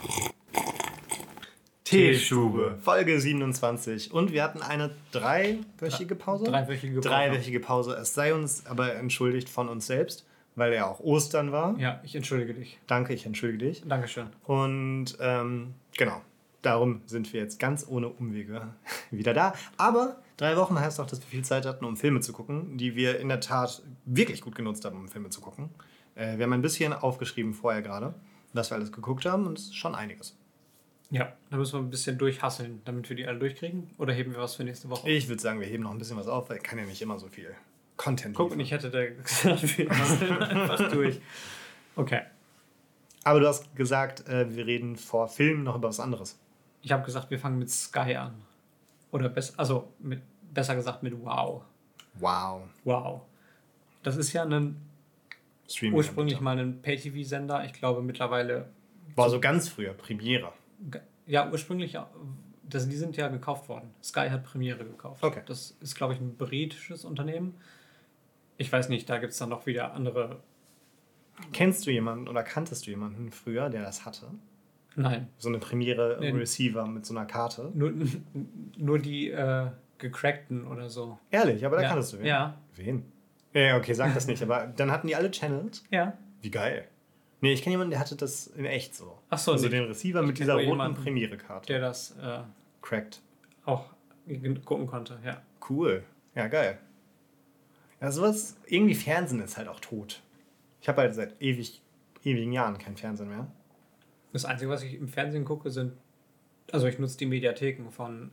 Teestube, Folge 27. Und wir hatten eine dreiwöchige Pause. Dreiwöchige Pause. Es sei uns aber entschuldigt von uns selbst, weil ja auch Ostern war. Ja, ich entschuldige dich. Danke, ich entschuldige dich. Dankeschön. Und genau, darum sind wir jetzt ganz ohne Umwege wieder da. Aber 3 Wochen heißt auch, dass wir viel Zeit hatten, um Filme zu gucken, die wir in der Tat wirklich gut genutzt haben, um Filme zu gucken. Wir haben ein bisschen aufgeschrieben vorher gerade, was wir alles geguckt haben, und es ist schon einiges. Ja, da müssen wir ein bisschen durchhasseln, damit wir die alle durchkriegen. Oder heben wir was für nächste Woche? Ich würde sagen, wir heben noch ein bisschen was auf, weil ich kann ja nicht immer so viel Content Guck, und ich hätte da gesagt, wir hasseln einfach durch. Okay. Aber du hast gesagt, wir reden vor Filmen noch über was anderes. Ich habe gesagt, wir fangen mit Sky an. Oder besser gesagt mit Wow. Wow. Das ist ja ursprünglich mal ein Pay-TV-Sender. Ich glaube mittlerweile... War so ganz früher, Premiere. Ja, ursprünglich, die sind ja gekauft worden. Sky hat Premiere gekauft. Okay. Das ist, glaube ich, ein britisches Unternehmen. Ich weiß nicht, da gibt es dann noch wieder andere... Kennst du jemanden oder kanntest du jemanden früher, der das hatte? Nein. So eine Premiere-Receiver mit so einer Karte? Nur die gecrackten oder so. Ehrlich, aber da kanntest du wen? Ja. Wen? Ja, okay, sag das nicht, aber dann hatten die alle Channels? Ja. Wie geil. Nee, ich kenne jemanden, der hatte das in echt so. Ach so, also den Receiver mit dieser roten Premiere-Karte. Der das crackt. Auch gucken konnte, ja. Cool. Ja, geil. Ja, sowas, irgendwie Fernsehen ist halt auch tot. Ich habe halt seit ewigen Jahren kein Fernsehen mehr. Das Einzige, was ich im Fernsehen gucke, also ich nutze die Mediatheken von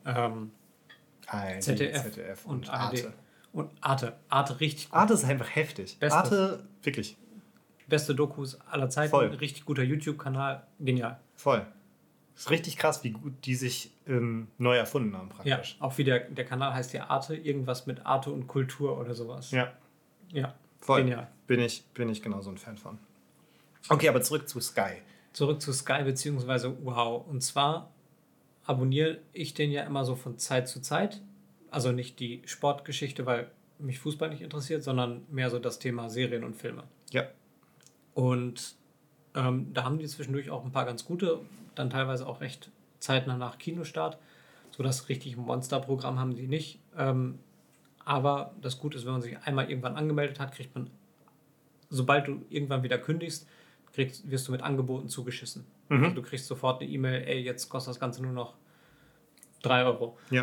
ARD, ZDF und ARD. Arte. Und Arte. Arte richtig gut. Arte ist einfach heftig. Bestes. Arte, wirklich. Beste Dokus aller Zeiten. Voll. Richtig guter YouTube-Kanal. Genial. Voll. Ist richtig krass, wie gut die sich neu erfunden haben praktisch. Ja, auch wie der Kanal heißt ja Arte. Irgendwas mit Arte und Kultur oder sowas. Ja. Ja. Voll. Genial. Bin ich genauso ein Fan von. Okay, aber zurück zu Sky. Zurück zu Sky beziehungsweise Wow. Und zwar abonniere ich den ja immer so von Zeit zu Zeit. Also nicht die Sportgeschichte, weil mich Fußball nicht interessiert, sondern mehr so das Thema Serien und Filme. Ja. Und da haben die zwischendurch auch ein paar ganz gute, dann teilweise auch recht zeitnah nach Kinostart. So das richtige Monsterprogramm haben die nicht. Aber das Gute ist, wenn man sich einmal irgendwann angemeldet hat, kriegt man, sobald du irgendwann wieder kündigst, wirst du mit Angeboten zugeschissen. Mhm. Also du kriegst sofort eine E-Mail, ey, jetzt kostet das Ganze nur noch 3 Euro. Ja.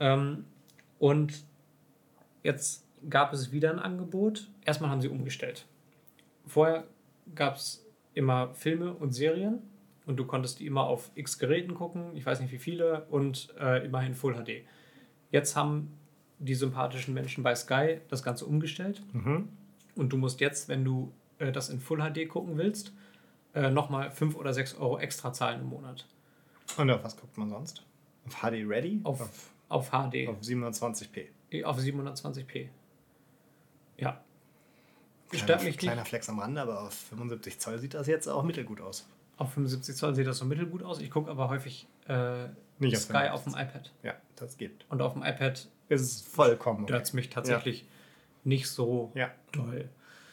Und jetzt gab es wieder ein Angebot. Erstmal haben sie umgestellt. Vorher gab es immer Filme und Serien und du konntest die immer auf x Geräten gucken, ich weiß nicht wie viele, und immerhin Full HD. Jetzt haben die sympathischen Menschen bei Sky das Ganze umgestellt und du musst jetzt, wenn du das in Full HD gucken willst, nochmal 5 oder 6 Euro extra zahlen im Monat. Und auf was guckt man sonst? Auf HD Ready? Auf HD. Auf 720p. Auf 720p. Ja. Stört mich kleiner Flex am Rande, aber auf 75 Zoll sieht das jetzt auch mittelgut aus. Auf 75 Zoll sieht das so mittelgut aus. Ich gucke aber häufig nicht Sky auf dem iPad. Ja, das geht. Und auf dem iPad ist es vollkommen stört es mich tatsächlich nicht so doll.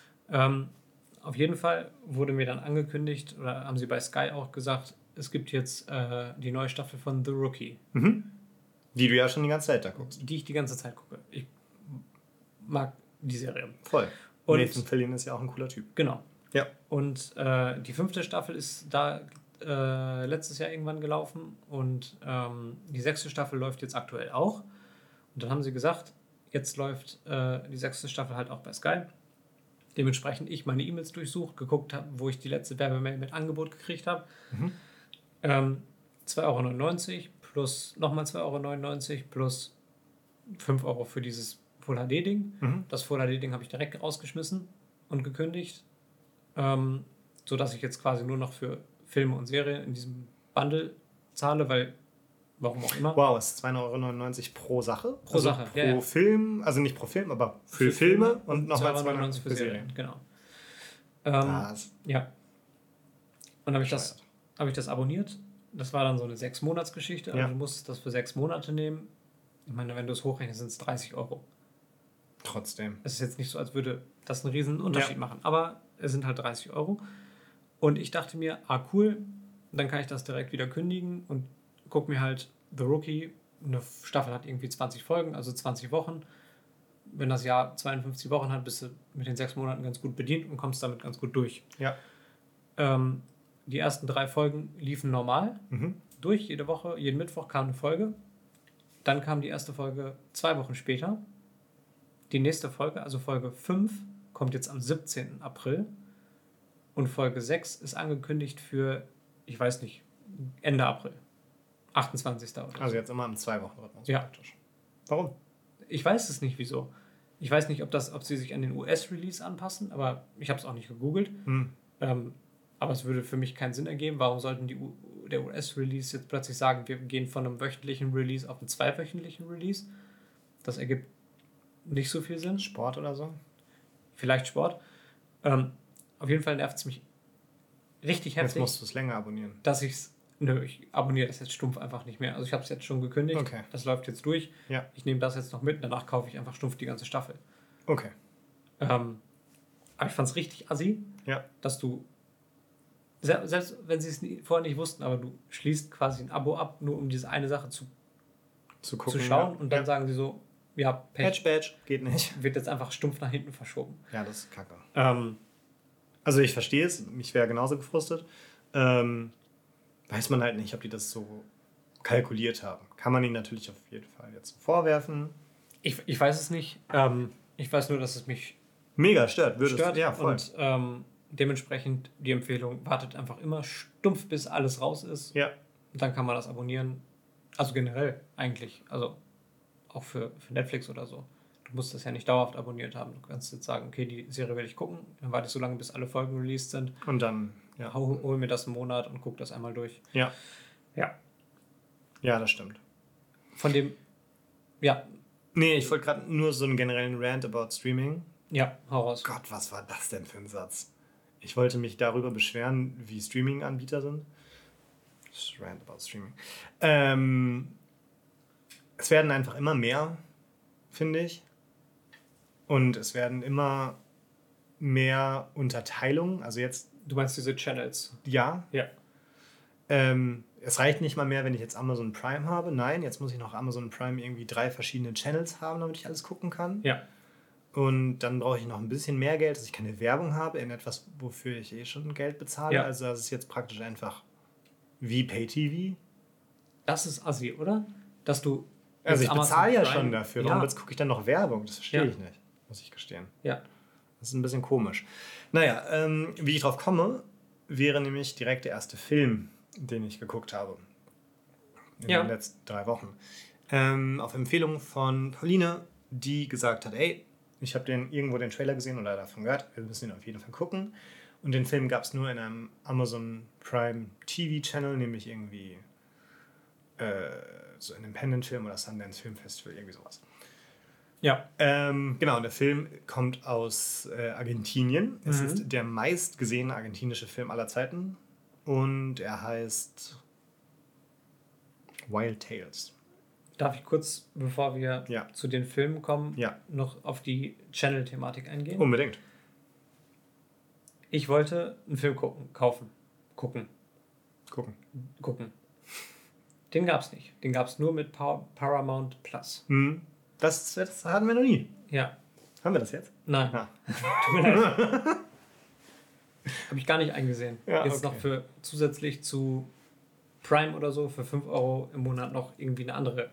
Auf jeden Fall wurde mir dann angekündigt, oder haben sie bei Sky auch gesagt, es gibt jetzt die neue Staffel von The Rookie. Die du ja schon die ganze Zeit da guckst. Die ich die ganze Zeit gucke. Ich mag die Serie. Voll. Und Nathan Fillion ist ja auch ein cooler Typ. Genau. Ja. Und die 5. Staffel ist da letztes Jahr irgendwann gelaufen und die 6. Staffel läuft jetzt aktuell auch. Und dann haben sie gesagt, jetzt läuft die 6. Staffel halt auch bei Sky. Dementsprechend ich meine E-Mails durchsucht, geguckt habe, wo ich die letzte Werbemail mit Angebot gekriegt habe. 2,99 € plus nochmal 2,99 € plus 5 Euro für dieses Full HD-Ding. Das Full HD-Ding habe ich direkt rausgeschmissen und gekündigt, sodass ich jetzt quasi nur noch für Filme und Serien in diesem Bundle zahle, weil, warum auch immer. Wow, es ist 2,99 € pro Sache? Pro Sache, pro Film, also nicht pro Film, aber für Filme und nochmal 2,99 € für Serien. Genau. Ja. Und habe ich das abonniert. Das war dann so eine 6-Monats-Geschichte. Also du musst das für 6 Monate nehmen. Ich meine, wenn du es hochrechnest, sind es 30 Euro. Trotzdem. Es ist jetzt nicht so, als würde das einen riesen Unterschied machen. Aber es sind halt 30 Euro. Und ich dachte mir, cool, dann kann ich das direkt wieder kündigen und gucke mir halt The Rookie, eine Staffel hat irgendwie 20 Folgen, also 20 Wochen. Wenn das Jahr 52 Wochen hat, bist du mit den 6 Monaten ganz gut bedient und kommst damit ganz gut durch. Ja. Die ersten 3 Folgen liefen normal durch, jede Woche, jeden Mittwoch kam eine Folge. Dann kam die erste Folge 2 Wochen später. Die nächste Folge, also Folge 5, kommt jetzt am 17. April. Und Folge 6 ist angekündigt für, ich weiß nicht, Ende April. 28. oder so. Also jetzt immer im 2-Wochen-Rhythmus Ja. praktisch. Warum? Ich weiß es nicht, wieso. Ich weiß nicht, ob sie sich an den US-Release anpassen, aber ich habe es auch nicht gegoogelt. Aber es würde für mich keinen Sinn ergeben. Warum sollten der US-Release jetzt plötzlich sagen, wir gehen von einem wöchentlichen Release auf einen 2-wöchentlichen Release? Das ergibt nicht so viel Sinn. Sport oder so? Vielleicht Sport. Auf jeden Fall nervt es mich richtig heftig. Jetzt musst du es länger abonnieren. Dass ich abonniere das jetzt stumpf einfach nicht mehr. Also ich habe es jetzt schon gekündigt. Okay. Das läuft jetzt durch. Ja. Ich nehme das jetzt noch mit. Danach kaufe ich einfach stumpf die ganze Staffel. Okay. Aber ich fand es richtig assi, dass du, selbst wenn sie es vorher nicht wussten, aber du schließt quasi ein Abo ab, nur um diese eine Sache zu gucken, schauen. Und dann sagen sie so, ja, Patch, geht nicht. Wird jetzt einfach stumpf nach hinten verschoben. Ja, das ist kacke. Also ich verstehe es, mich wäre genauso gefrustet. Weiß man halt nicht, ob die das so kalkuliert haben. Kann man ihnen natürlich auf jeden Fall jetzt vorwerfen. Ich weiß es nicht. Ich weiß nur, dass es mich mega stört. Ja, voll. Und dementsprechend die Empfehlung, wartet einfach immer stumpf, bis alles raus ist. Ja. Und dann kann man das abonnieren. Also generell eigentlich. Also auch für Netflix oder so. Du musst das ja nicht dauerhaft abonniert haben. Du kannst jetzt sagen, okay, die Serie will ich gucken. Dann warte ich so lange, bis alle Folgen released sind. Und dann, hol mir das einen Monat und guck das einmal durch. Ja. Ja. Ja, das stimmt. Von dem, ja. Nee, ich wollte gerade nur so einen generellen Rant about Streaming. Ja, hau raus. Gott, was war das denn für ein Satz? Ich wollte mich darüber beschweren, wie Streaming-Anbieter sind. Rant about Streaming. Es werden einfach immer mehr, finde ich. Und es werden immer mehr Unterteilungen. Also jetzt. Du meinst diese Channels? Ja. Ja. Es reicht nicht mal mehr, wenn ich jetzt Amazon Prime habe. Nein, jetzt muss ich noch Amazon Prime irgendwie 3 verschiedene Channels haben, damit ich alles gucken kann. Ja. Und dann brauche ich noch ein bisschen mehr Geld, dass ich keine Werbung habe in etwas, wofür ich schon Geld bezahle. Ja. Also das ist jetzt praktisch einfach wie Pay-TV. Das ist assi, oder? Dass du. Also ich bezahle ja Prime, schon dafür. Warum jetzt gucke ich dann noch Werbung? Das verstehe ich nicht, muss ich gestehen. Ja. Das ist ein bisschen komisch. Naja, wie ich drauf komme, wäre nämlich direkt der erste Film, den ich geguckt habe. In den letzten 3 Wochen. Auf Empfehlung von Pauline, die gesagt hat, ey, ich habe irgendwo den Trailer gesehen oder davon gehört, wir müssen ihn auf jeden Fall gucken. Und den Film gab es nur in einem Amazon Prime TV Channel, nämlich irgendwie so Independent-Film oder Sundance Film Festival, irgendwie sowas. Ja. Genau, und der Film kommt aus Argentinien. Es ist der meistgesehene argentinische Film aller Zeiten. Und er heißt Wild Tales. Darf ich kurz, bevor wir zu den Filmen kommen, noch auf die Channel-Thematik eingehen? Unbedingt. Ich wollte einen Film gucken. Den gab es nicht. Den gab es nur mit Paramount Plus. Das hatten wir noch nie. Ja. Haben wir das jetzt? Nein. Tut mir leid. Habe ich gar nicht eingesehen. Ja, jetzt noch für zusätzlich zu Prime oder so für 5 Euro im Monat noch irgendwie eine andere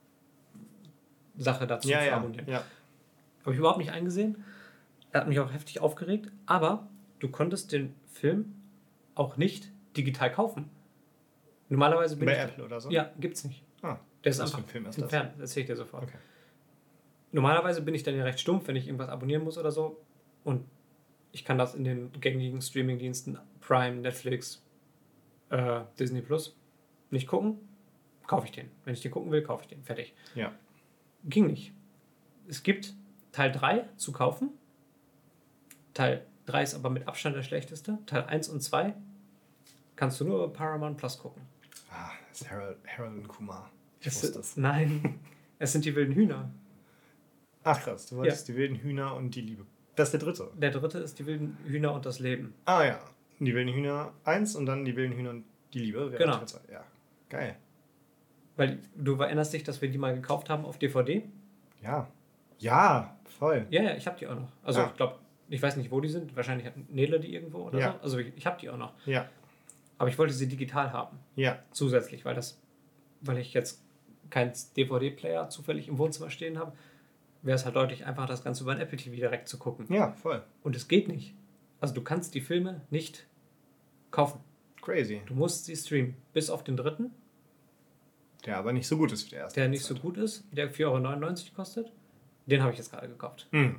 Sache dazu zu abonnieren. Ja. Habe ich überhaupt nicht eingesehen. Er hat mich auch heftig aufgeregt. Aber du konntest den Film auch nicht digital kaufen. Normalerweise bin Bei Apple oder so? Ja, gibt's nicht. Ah, der ist was einfach für ein Film ist entfernt. Das erzähle ich dir sofort. Okay. Normalerweise bin ich dann ja recht stumpf, wenn ich irgendwas abonnieren muss oder so. Und ich kann das in den gängigen Streamingdiensten Prime, Netflix, Disney Plus nicht gucken. Kaufe ich den. Wenn ich den gucken will, kaufe ich den. Fertig. Ja. Ging nicht. Es gibt Teil 3 zu kaufen. Teil 3 ist aber mit Abstand der schlechteste. Teil 1 und 2 kannst du nur über Paramount Plus gucken. Ah, das ist Harold und Kumar. Ich wusste das. Nein, es sind die wilden Hühner. Ach krass, du wolltest die wilden Hühner und die Liebe. Das ist der dritte. Der dritte ist die wilden Hühner und das Leben. Ah ja, die wilden Hühner 1 und dann die wilden Hühner und Die Liebe wäre Genau. Teilzeit. Ja, geil. Weil du erinnerst dich, dass wir die mal gekauft haben auf DVD? Ja. Ja, voll. Ja, ja, ich habe die auch noch. Also Ja. ich glaube, ich weiß nicht, wo die sind. Wahrscheinlich hat Nele die irgendwo oder Ja. so. Also ich habe die auch noch. Ja. Aber ich wollte sie digital haben. Ja. Zusätzlich, weil ich jetzt keinen DVD-Player zufällig im Wohnzimmer stehen habe, wäre es halt deutlich einfacher, das Ganze über ein Apple TV direkt zu gucken. Ja, voll. Und es geht nicht. Also du kannst die Filme nicht kaufen. Crazy. Du musst sie streamen. Bis auf den dritten, Der aber nicht so gut ist wie der erste. der nicht so gut ist, der 4,99 € kostet. Den habe ich jetzt gerade gekauft. Hm.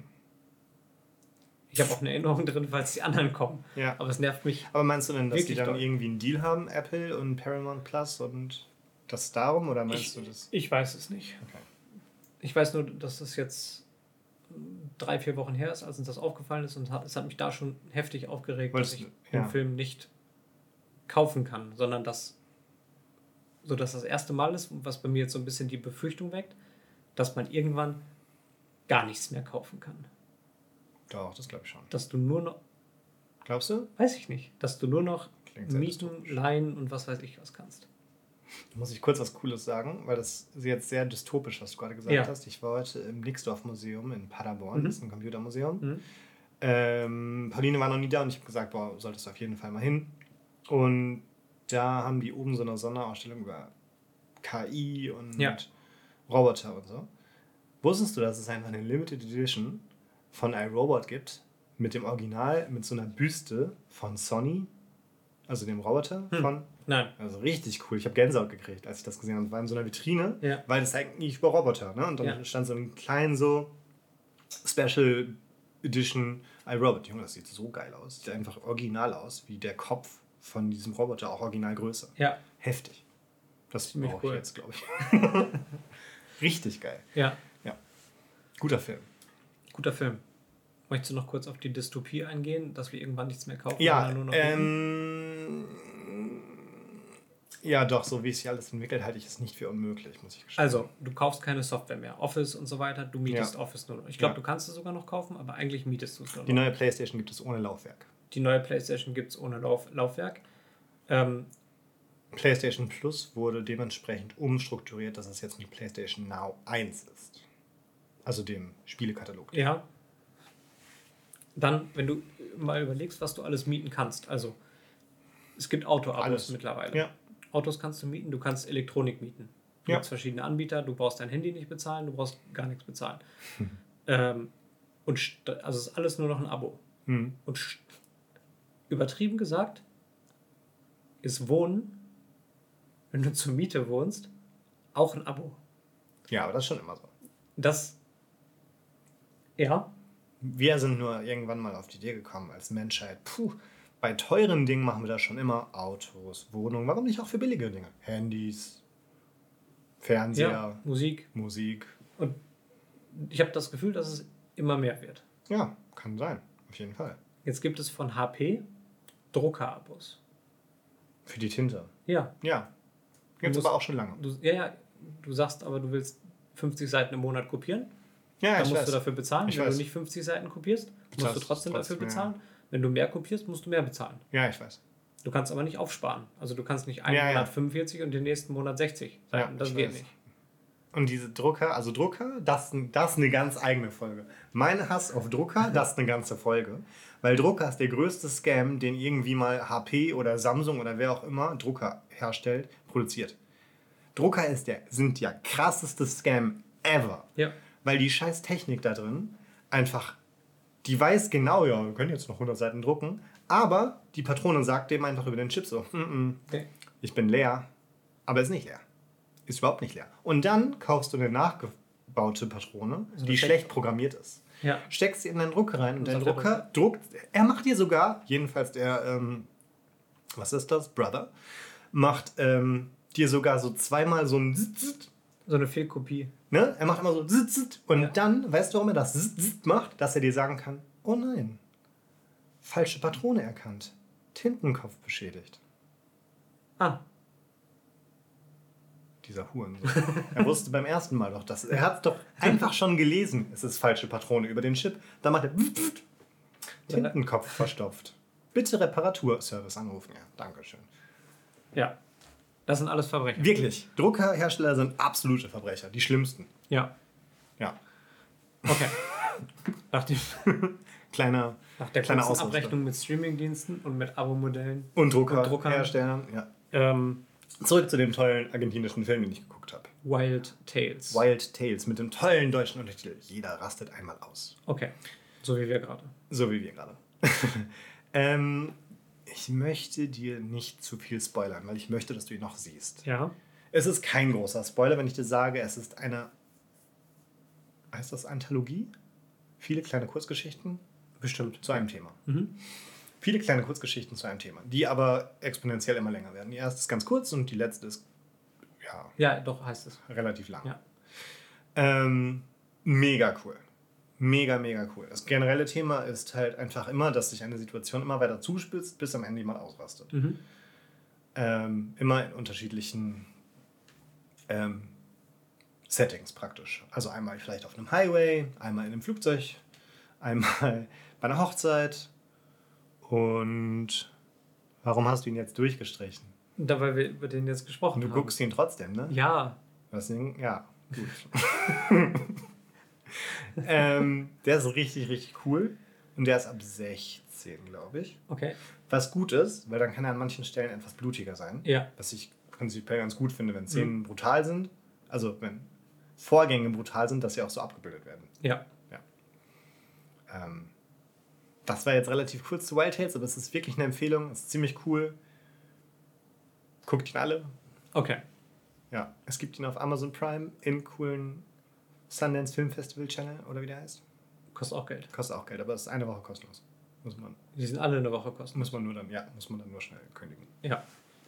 Ich habe auch eine Erinnerung drin, falls die anderen kommen. Ja. Aber es nervt mich. Aber meinst du denn, dass die Wirklich dann doll. irgendwie einen Deal haben, Apple und Paramount Plus und das darum? Oder meinst du das? Ich weiß es nicht. Okay. Ich weiß nur, dass das jetzt 3-4 Wochen her ist, als uns das aufgefallen ist. Und es hat mich da schon heftig aufgeregt, Wolltest dass ich du- den ja. Film nicht kaufen kann, sondern dass das erste Mal ist, was bei mir jetzt so ein bisschen die Befürchtung weckt, dass man irgendwann gar nichts mehr kaufen kann. Doch, das glaube ich schon. Dass du nur noch, Glaubst du? weiß ich nicht, dass du nur noch Klingt sehr mieten, dystopisch. leihen und was weiß ich was kannst. Muss ich kurz was Cooles sagen, weil das ist jetzt sehr dystopisch, was du gerade gesagt Ja. hast. Ich war heute im Nixdorf-Museum in Paderborn, das ist ein Computermuseum. Mhm. Pauline war noch nie da und ich habe gesagt, boah, solltest du auf jeden Fall mal hin. Und da haben die oben so eine Sonderausstellung über KI und Ja. Roboter und so. Wusstest du, dass es einfach eine Limited Edition von iRobot gibt, mit dem Original, mit so einer Büste von Sony, also dem Roboter von... Nein. Also richtig cool. Ich habe Gänsehaut gekriegt, als ich das gesehen habe. War in so einer Vitrine, Ja. weil das eigentlich über Roboter, ne? Und dann Ja. stand so ein kleinen so Special Edition iRobot. Junge, das sieht so geil aus. Sieht einfach original aus, wie der Kopf von diesem Roboter, auch Originalgröße. Ja. Heftig. Das Ziemlich brauche ich cool. jetzt, glaube ich. Richtig geil. Ja. Ja. Guter Film. Guter Film. Möchtest du noch kurz auf die Dystopie eingehen, dass wir irgendwann nichts mehr kaufen? Ja, sondern nur noch gucken? ja, doch, so wie es sich alles entwickelt, halte ich es nicht für unmöglich, muss ich gestehen. Also, du kaufst keine Software mehr. Office und so weiter, du mietest Ja. Office nur noch. Ich glaube, Ja. du kannst es sogar noch kaufen, aber eigentlich mietest du es nur Die noch. neue PlayStation gibt es ohne Laufwerk. Die neue PlayStation gibt es ohne Laufwerk. PlayStation Plus wurde dementsprechend umstrukturiert, dass es jetzt mit PlayStation Now 1 ist. Also dem Spielekatalog. Ja. Dann, wenn du mal überlegst, was du alles mieten kannst. Also, es gibt Auto-Abos Alles. mittlerweile. Ja. Autos kannst du mieten, du kannst Elektronik mieten. Du Ja. hast verschiedene Anbieter, du brauchst dein Handy nicht bezahlen, du brauchst gar nichts bezahlen. Also es ist alles nur noch ein Abo. Hm. Und übertrieben gesagt ist Wohnen, wenn du zur Miete wohnst, auch ein Abo. Ja, aber das ist schon immer so. Das, ja, Wir sind nur irgendwann mal auf die Idee gekommen als Menschheit, bei teuren Dingen machen wir das schon immer. Autos, Wohnungen, warum nicht auch für billige Dinge? Handys, Fernseher, ja, Musik. Musik. Und ich habe das Gefühl, dass es immer mehr wird. Ja, kann sein, auf jeden Fall. Jetzt gibt es von HP Drucker-Abos. Für die Tinte. Ja, Ja. Gibt es musst- aber auch schon lange. du sagst aber, du willst 50 Seiten im Monat kopieren. Ja, Dann ich musst weiß. du dafür bezahlen. Ich Wenn weiß. du nicht 50 Seiten kopierst, musst Bezahlst du trotzdem dafür trotzdem, bezahlen. Wenn du mehr kopierst, musst du mehr bezahlen. Ja, ich weiß. Du kannst aber nicht aufsparen. Also du kannst nicht einen Ja, ja. Monat 45 und den nächsten Monat 60 Seiten. Ja, das ich geht weiß. nicht. Und diese Drucker, also Drucker, das ist eine ganz eigene Folge. Mein Hass auf Drucker, das ist eine ganze Folge. Weil Drucker ist der größte Scam, den irgendwie mal HP oder Samsung oder wer auch immer Drucker herstellt, produziert. Drucker sind der krasseste Scam ever. Ja. Weil die scheiß Technik da drin einfach, die weiß genau, ja, wir können jetzt noch 100 Seiten drucken, aber die Patrone sagt dem einfach über den Chip so, Okay. ich bin leer, aber ist nicht leer. Ist überhaupt nicht leer. Und dann kaufst du eine nachgebaute Patrone, So die eine schlecht programmiert ist. Ja. Steckst sie in deinen Drucker rein und dein sagt der Drucker druckt, er macht dir sogar, jedenfalls der, was ist das, Brother, macht dir sogar so zweimal so ein Zzt, So eine Fehlkopie. ne? Er macht immer so Zzt, und Ja. dann, weißt du, warum er das Zzt macht? Dass er dir sagen kann, oh nein, falsche Patrone erkannt, Tintenkopf beschädigt. Ah, Dieser Hurensohn. Er wusste beim ersten Mal doch, er hat es doch einfach schon gelesen, es ist falsche Patrone über den Chip. Dann macht er Tintenkopf verstopft. Bitte Reparaturservice anrufen. Ja, danke schön. Ja. Das sind alles Verbrecher. Wirklich. Druckerhersteller sind absolute Verbrecher. Die schlimmsten. Ja. Ja. Okay. Nach der Kleiner kurzen Ausrutscher. Abrechnung mit Streamingdiensten und mit Abo-Modellen. Und Druckern. Druckerherstellern. Ja. Zurück zu dem tollen argentinischen Film, den ich geguckt habe. Wild Tales. Wild Tales mit dem tollen deutschen Untertitel. Jeder rastet einmal aus. Okay. So wie wir gerade. So wie wir gerade. Ich möchte dir nicht zu viel spoilern, weil ich möchte, dass du ihn noch siehst. Ja. Es ist kein großer Spoiler, wenn ich dir sage, es ist eine... Heißt das Anthologie? Viele kleine Kurzgeschichten Bestimmt. zu einem Thema. Mhm. Viele kleine Kurzgeschichten zu einem Thema, die aber exponentiell immer länger werden. Die erste ist ganz kurz und die letzte ist Ja, doch, heißt es. relativ lang. Ja. Mega cool. Mega, mega cool. Das generelle Thema ist halt einfach immer, dass sich eine Situation immer weiter zuspitzt, bis am Ende jemand ausrastet. Mhm. Immer in unterschiedlichen Settings praktisch. Also einmal vielleicht auf einem Highway, einmal in einem Flugzeug, einmal bei einer Hochzeit. Und warum hast du ihn jetzt durchgestrichen? Da, weil wir über den jetzt gesprochen Du haben. guckst ihn trotzdem, ne? Ja. Deswegen, ja, gut. Der ist richtig, richtig cool. Und der ist ab 16, glaube ich. Okay. Was gut ist, weil dann kann er an manchen Stellen etwas blutiger sein. Ja. Was ich prinzipiell ganz gut finde, wenn Szenen brutal sind. Also wenn Vorgänge brutal sind, dass sie auch so abgebildet werden. Ja. Das war jetzt relativ kurz zu Wild Tales, aber es ist wirklich eine Empfehlung. Es ist ziemlich cool. Guckt ihn alle. Okay. Ja, es gibt ihn auf Amazon Prime im coolen Sundance Film Festival Channel oder wie der heißt. Kostet auch Geld. Kostet auch Geld, aber es ist eine Woche kostenlos. Die sind alle eine Woche kosten. Muss man dann nur schnell kündigen. Ja.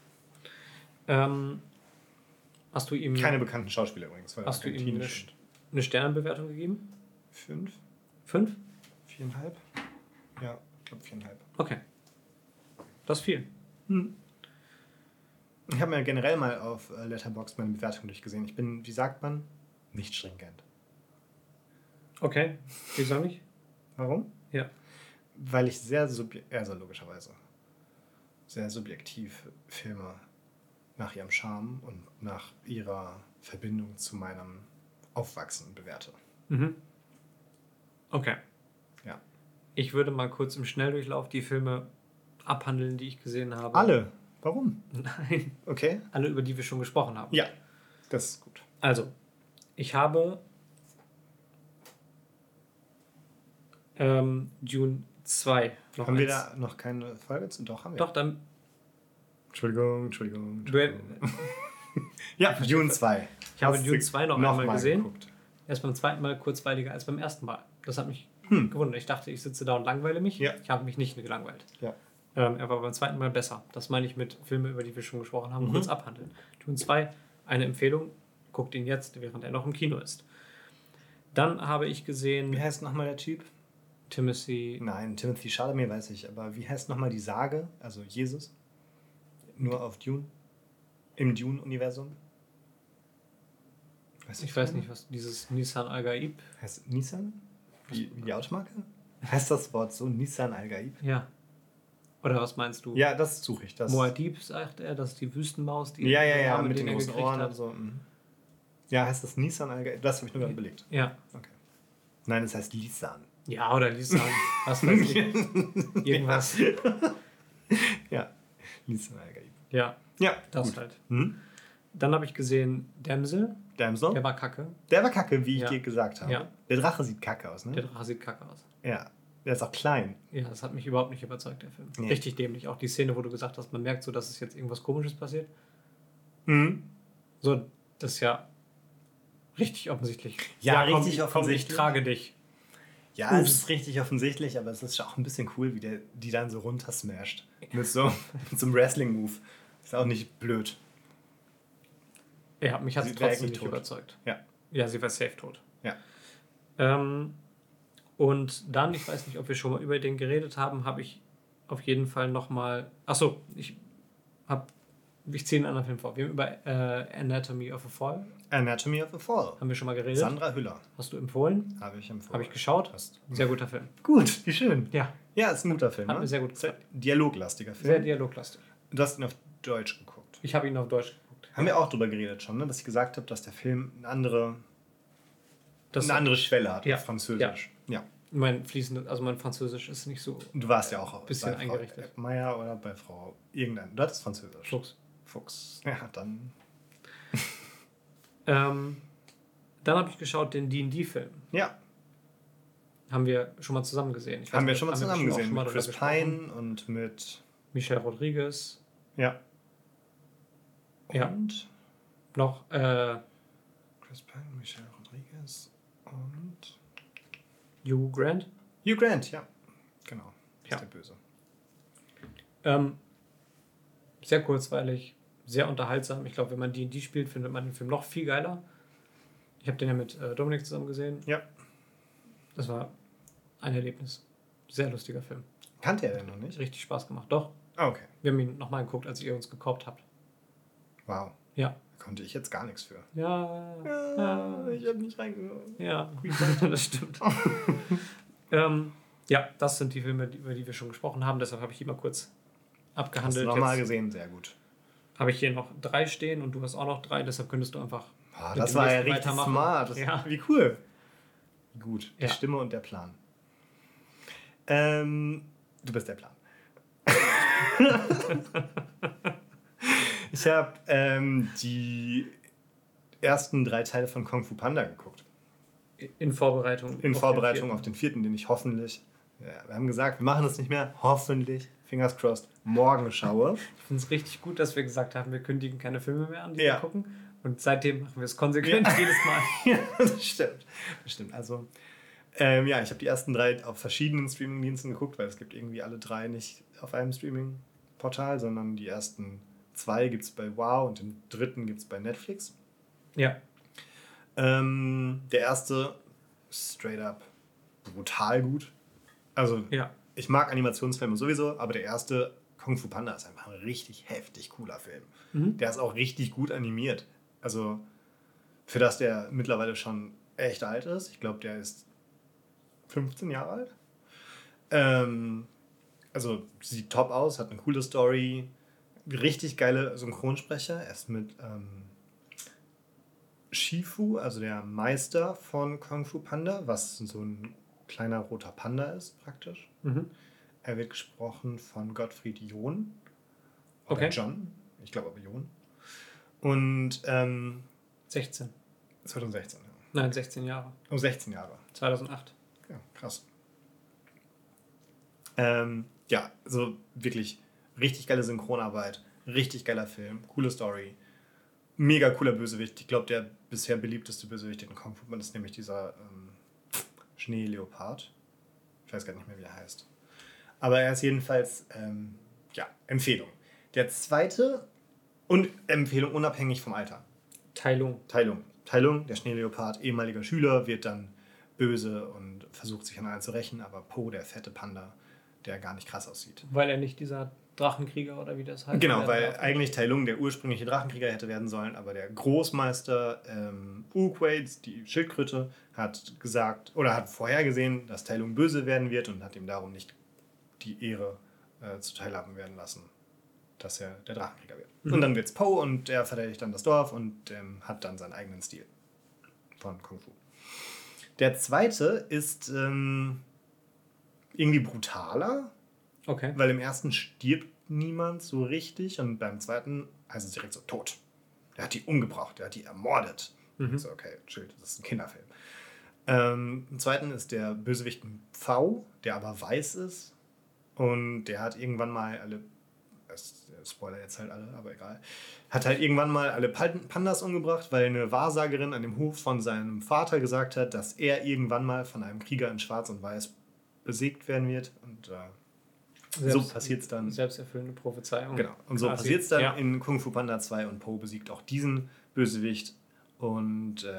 Hast du ihm Keine bekannten Schauspieler übrigens. Weil Hast du ihm argentinisch eine Sternenbewertung gegeben? 5, 5? 4,5? Ja, ich glaube 4,5. Okay. Das ist viel. Ich habe mir generell mal auf Letterboxd meine Bewertung durchgesehen. Ich bin, wie sagt man, nicht stringent. Okay. Wieso nicht? Warum? Ja. Weil ich logischerweise sehr subjektiv Filme nach ihrem Charme und nach ihrer Verbindung zu meinem Aufwachsen bewerte. Mhm. Okay. Ja. Ich würde mal kurz im Schnelldurchlauf die Filme abhandeln, die ich gesehen habe. Alle? Warum? Nein. Okay. Alle, über die wir schon gesprochen haben. Ja, das ist gut. Also, ich habe Dune 2 noch Haben wir eins. da noch keine Folge zu? Doch, haben wir. Doch, dann. Entschuldigung. Du, Ja, Dune 2. ich habe Hast Dune du 2 noch noch einmal mal gesehen. geguckt? Erst beim zweiten Mal kurzweiliger als beim ersten Mal. Das hat mich gewundert. Ich dachte, ich sitze da und langweile mich. Ja. Ich habe mich nicht gelangweilt. Ja. Er war beim zweiten Mal besser. Das meine ich mit Filmen, über die wir schon gesprochen haben, kurz abhandeln. Dune 2, eine Empfehlung. Guckt ihn jetzt, während er noch im Kino ist. Dann habe ich gesehen Wie heißt nochmal der Typ? Timothy. Nein, Timothy Chalamet weiß ich, aber wie heißt nochmal die Sage? Also Jesus? Nur auf Dune? Im Dune-Universum? Ich weiß nicht, was dieses Nissan Al-Gaib. Heißt es Nissan? Wie die Automarke? Heißt das Wort so? Nissan Al-Gaib? Ja. Oder was meinst du? Ja, das suche ich. Das Muad'Dib, sagt er, das ist die Wüstenmaus, die ja, Arme, mit den den er großen gekriegt Ohren hat. und so. Ja, heißt das Nissan Al-Gaib? Das habe ich nur gerade belegt. Ja. Okay. Nein, es heißt Lisan. Ja, oder Lisan. Was weiß ich. Irgendwas. Ja, Lisan Al-Gaib. Ja, Ja, das gut. halt. Hm? Dann habe ich gesehen Damsel. Damsel? Der war kacke. Der war kacke, wie ich Ja. dir gesagt habe. Ja. Der Drache sieht kacke aus, ne? Der Drache sieht kacke aus. Ja. Der ist auch klein. Ja, das hat mich überhaupt nicht überzeugt, der Film. Nee. Richtig dämlich. Auch die Szene, wo du gesagt hast, man merkt so, dass es jetzt irgendwas Komisches passiert. Mhm. So, das ist ja richtig offensichtlich. Ja, komm, richtig komm, offensichtlich. ich trage dich. Ja, es ist richtig offensichtlich, aber es ist auch ein bisschen cool, wie der die dann so runter smasht. Mit so einem Wrestling-Move. Ist auch nicht blöd. Ja, mich hat Sie es wäre trotzdem eigentlich nicht tot. überzeugt. Ja. Ja, sie war safe tot. Ja. Und dann, ich weiß nicht, ob wir schon mal über den geredet haben, habe ich auf jeden Fall nochmal. Achso, ich ziehe einen anderen Film vor. Wir haben über Anatomy of a Fall. Anatomy of a Fall. Haben wir schon mal geredet. Sandra Hüller. Hast du empfohlen? Habe ich empfohlen. Habe ich geschaut. Hast- Sehr guter Film. Gut, wie schön. Ja, Ja, ist ein guter Film. hat ne? mir sehr gut Ist ein gefallen. dialoglastiger Sehr Film. dialoglastig. Du hast ihn auf Deutsch geguckt. Ich habe ihn auf Deutsch geguckt. Haben wir auch drüber geredet schon, ne? Dass ich gesagt habe, dass der Film eine andere Schwelle hat auf Französisch. Ja. Mein Französisch ist nicht so. Du warst ja auch bisschen bei Frau eingerichtet. Meier oder bei Frau irgendein. Du hattest Französisch. Fuchs. Ja, dann. Dann habe ich geschaut den D&D-Film. Ja. Haben wir schon mal zusammen gesehen. Haben wir schon mal zusammen gesehen. Mit Chris Pine und mit Michelle Rodriguez. Ja. Und noch Chris Pine, Michelle Rodriguez und Hugh Grant. Hugh Grant, ja. Genau. Ist der Böse. Sehr kurzweilig, sehr unterhaltsam. Ich glaube, wenn man D&D spielt, findet man den Film noch viel geiler. Ich habe den ja mit Dominik zusammen gesehen. Ja. Das war ein Erlebnis. Sehr lustiger Film. Kannte er den noch nicht? Richtig Spaß gemacht. Doch. Ah, okay. Wir haben ihn nochmal geguckt, als ihr uns gekauft habt. Wow. Ja. Da konnte ich jetzt gar nichts für. Ja. Ich habe nicht reingehört. Ja, das stimmt. Ja, das sind die Filme, über die wir schon gesprochen haben. Deshalb habe ich die mal kurz abgehandelt. Hast du nochmal gesehen? Sehr gut. Habe ich hier noch 3 stehen und du hast auch noch 3. Deshalb könntest du einfach das war ja richtig smart. Wie cool. Gut. Die Stimme und der Plan. Du bist der Plan. Ich habe die ersten 3 Teile von Kung Fu Panda geguckt. In Vorbereitung. Auf den 4., den ich hoffentlich, wir haben gesagt, wir machen das nicht mehr, hoffentlich, fingers crossed, morgen schaue. Ich finde es richtig gut, dass wir gesagt haben, wir kündigen keine Filme mehr an, die wir gucken. Und seitdem machen wir es konsequent jedes Mal. Ja, das stimmt. Also, ich habe die ersten 3 auf verschiedenen Streaming-Diensten geguckt, weil es gibt irgendwie alle 3 nicht auf einem Streaming-Portal, sondern die ersten 2 gibt es bei Wow und den 3. gibt es bei Netflix. Ja. Der erste straight up brutal gut. Also, ich mag Animationsfilme sowieso, aber der erste Kung Fu Panda ist einfach ein richtig heftig cooler Film. Der ist auch richtig gut animiert. Also, für das der mittlerweile schon echt alt ist. Ich glaube, der ist 15 Jahre alt. Also, sieht top aus, hat eine coole Story. Richtig geile Synchronsprecher. Er ist mit Shifu, also der Meister von Kung Fu Panda, was so ein kleiner roter Panda ist, praktisch. Er wird gesprochen von Gottfried John. Oder John. Ich glaube aber John. Und 16. 2016, ja. Nein, 16 Jahre. Oh, 16 Jahre. 2008. Ja, krass. So wirklich richtig geile Synchronarbeit, richtig geiler Film, coole Story, mega cooler Bösewicht. Ich glaube, der bisher beliebteste Bösewicht in Kung Fu Panda ist nämlich dieser Schneeleopard. Ich weiß gar nicht mehr, wie er heißt. Aber er ist jedenfalls, Empfehlung. Der zweite und Empfehlung unabhängig vom Alter. Tai Lung, der Schneeleopard, ehemaliger Schüler, wird dann böse und versucht sich an allen zu rächen, aber Po, der fette Panda, der gar nicht krass aussieht. Weil er nicht dieser Drachenkrieger oder wie das heißt. Genau, weil eigentlich Tai Lung der ursprüngliche Drachenkrieger hätte werden sollen, aber der Großmeister Wu-Kuei, die Schildkröte, hat gesagt oder hat vorhergesehen, dass Tai Lung böse werden wird und hat ihm darum nicht die Ehre zuteilhaben werden lassen, dass er der Drachenkrieger wird. Und dann wird's Po und der verteidigt dann das Dorf und hat dann seinen eigenen Stil von Kung Fu. Der zweite ist irgendwie brutaler. Okay. Weil im ersten stirbt niemand so richtig und beim zweiten heißt es direkt so tot. Der hat die umgebracht, der hat die ermordet. So, okay, chill, das ist ein Kinderfilm. Im zweiten ist der Bösewicht ein Pfau, der aber weiß ist und der hat irgendwann mal alle, Spoiler jetzt halt alle, aber egal, hat halt irgendwann mal alle Pandas umgebracht, weil eine Wahrsagerin an dem Hof von seinem Vater gesagt hat, dass er irgendwann mal von einem Krieger in Schwarz und Weiß besiegt werden wird und so passiert es dann. Selbsterfüllende Prophezeiung. Genau. Und so passiert es dann in Kung Fu Panda 2 und Po besiegt auch diesen Bösewicht. Und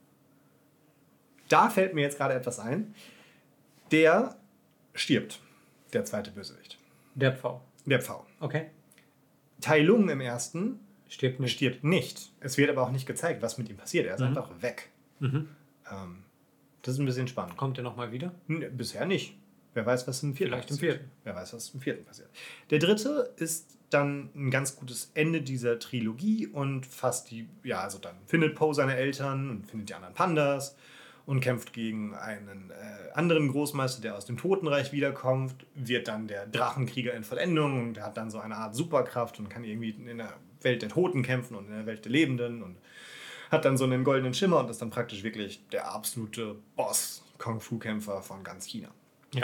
da fällt mir jetzt gerade etwas ein. Der stirbt, der zweite Bösewicht. Der Pfau. Der Pfau. Okay. Tai Lung im ersten stirbt nicht. Es wird aber auch nicht gezeigt, was mit ihm passiert. Er ist einfach weg. Das ist ein bisschen spannend. Kommt er nochmal wieder? Bisher nicht. Wer weiß, was im vierten Vielleicht im vierten. Wer weiß, was im vierten passiert. Der dritte ist dann ein ganz gutes Ende dieser Trilogie und also dann findet Poe seine Eltern und findet die anderen Pandas und kämpft gegen einen anderen Großmeister, der aus dem Totenreich wiederkommt, wird dann der Drachenkrieger in Vollendung und hat dann so eine Art Superkraft und kann irgendwie in der Welt der Toten kämpfen und in der Welt der Lebenden und hat dann so einen goldenen Schimmer und ist dann praktisch wirklich der absolute Boss-Kung-Fu-Kämpfer von ganz China. Ja.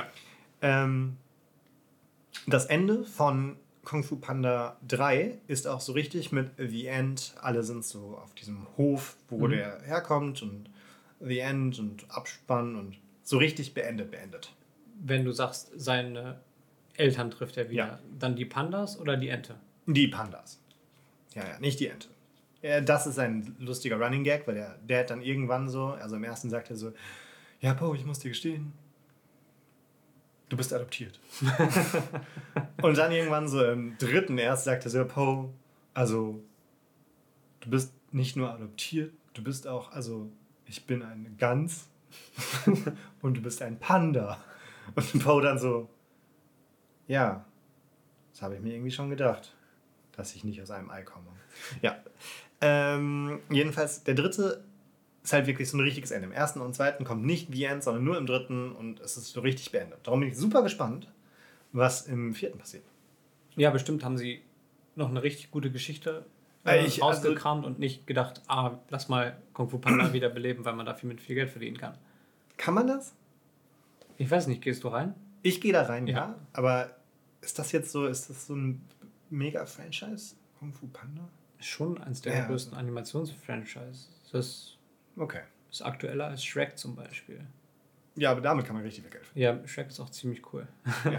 Das Ende von Kung Fu Panda 3 ist auch so richtig mit The End. Alle sind so auf diesem Hof, wo der herkommt und The End und Abspann und so richtig beendet. Wenn du sagst, seine Eltern trifft er wieder, Ja. dann die Pandas oder die Ente? Die Pandas. Ja, nicht die Ente. Das ist ein lustiger Running Gag, weil der Dad dann irgendwann so, also im ersten sagt er so, ja, Poe, ich muss dir gestehen, du bist adoptiert. Und dann irgendwann so im dritten erst sagt er so, Poe, also du bist nicht nur adoptiert, du bist auch, also ich bin eine Gans und du bist ein Panda. Und Poe dann so, ja, das habe ich mir irgendwie schon gedacht, dass ich nicht aus einem Ei komme. Ja, jedenfalls der dritte ist halt wirklich so ein richtiges Ende. Im ersten und zweiten kommt nicht The End, sondern nur im dritten und es ist so richtig beendet. Darum bin ich super gespannt, was im vierten passiert. Ja, bestimmt haben sie noch eine richtig gute Geschichte rausgekramt und nicht gedacht, lass mal Kung Fu Panda wiederbeleben, weil man dafür mit viel Geld verdienen kann. Kann man das? Ich weiß nicht, gehst du rein? Ich gehe da rein, ja. Aber ist das so ein Mega-Franchise? Kung Fu Panda? Schon eins der größten Animationsfranchises. Das Okay. ist aktueller als Shrek zum Beispiel. Ja, aber damit kann man richtig viel Geld verdienen. Ja, Shrek ist auch ziemlich cool.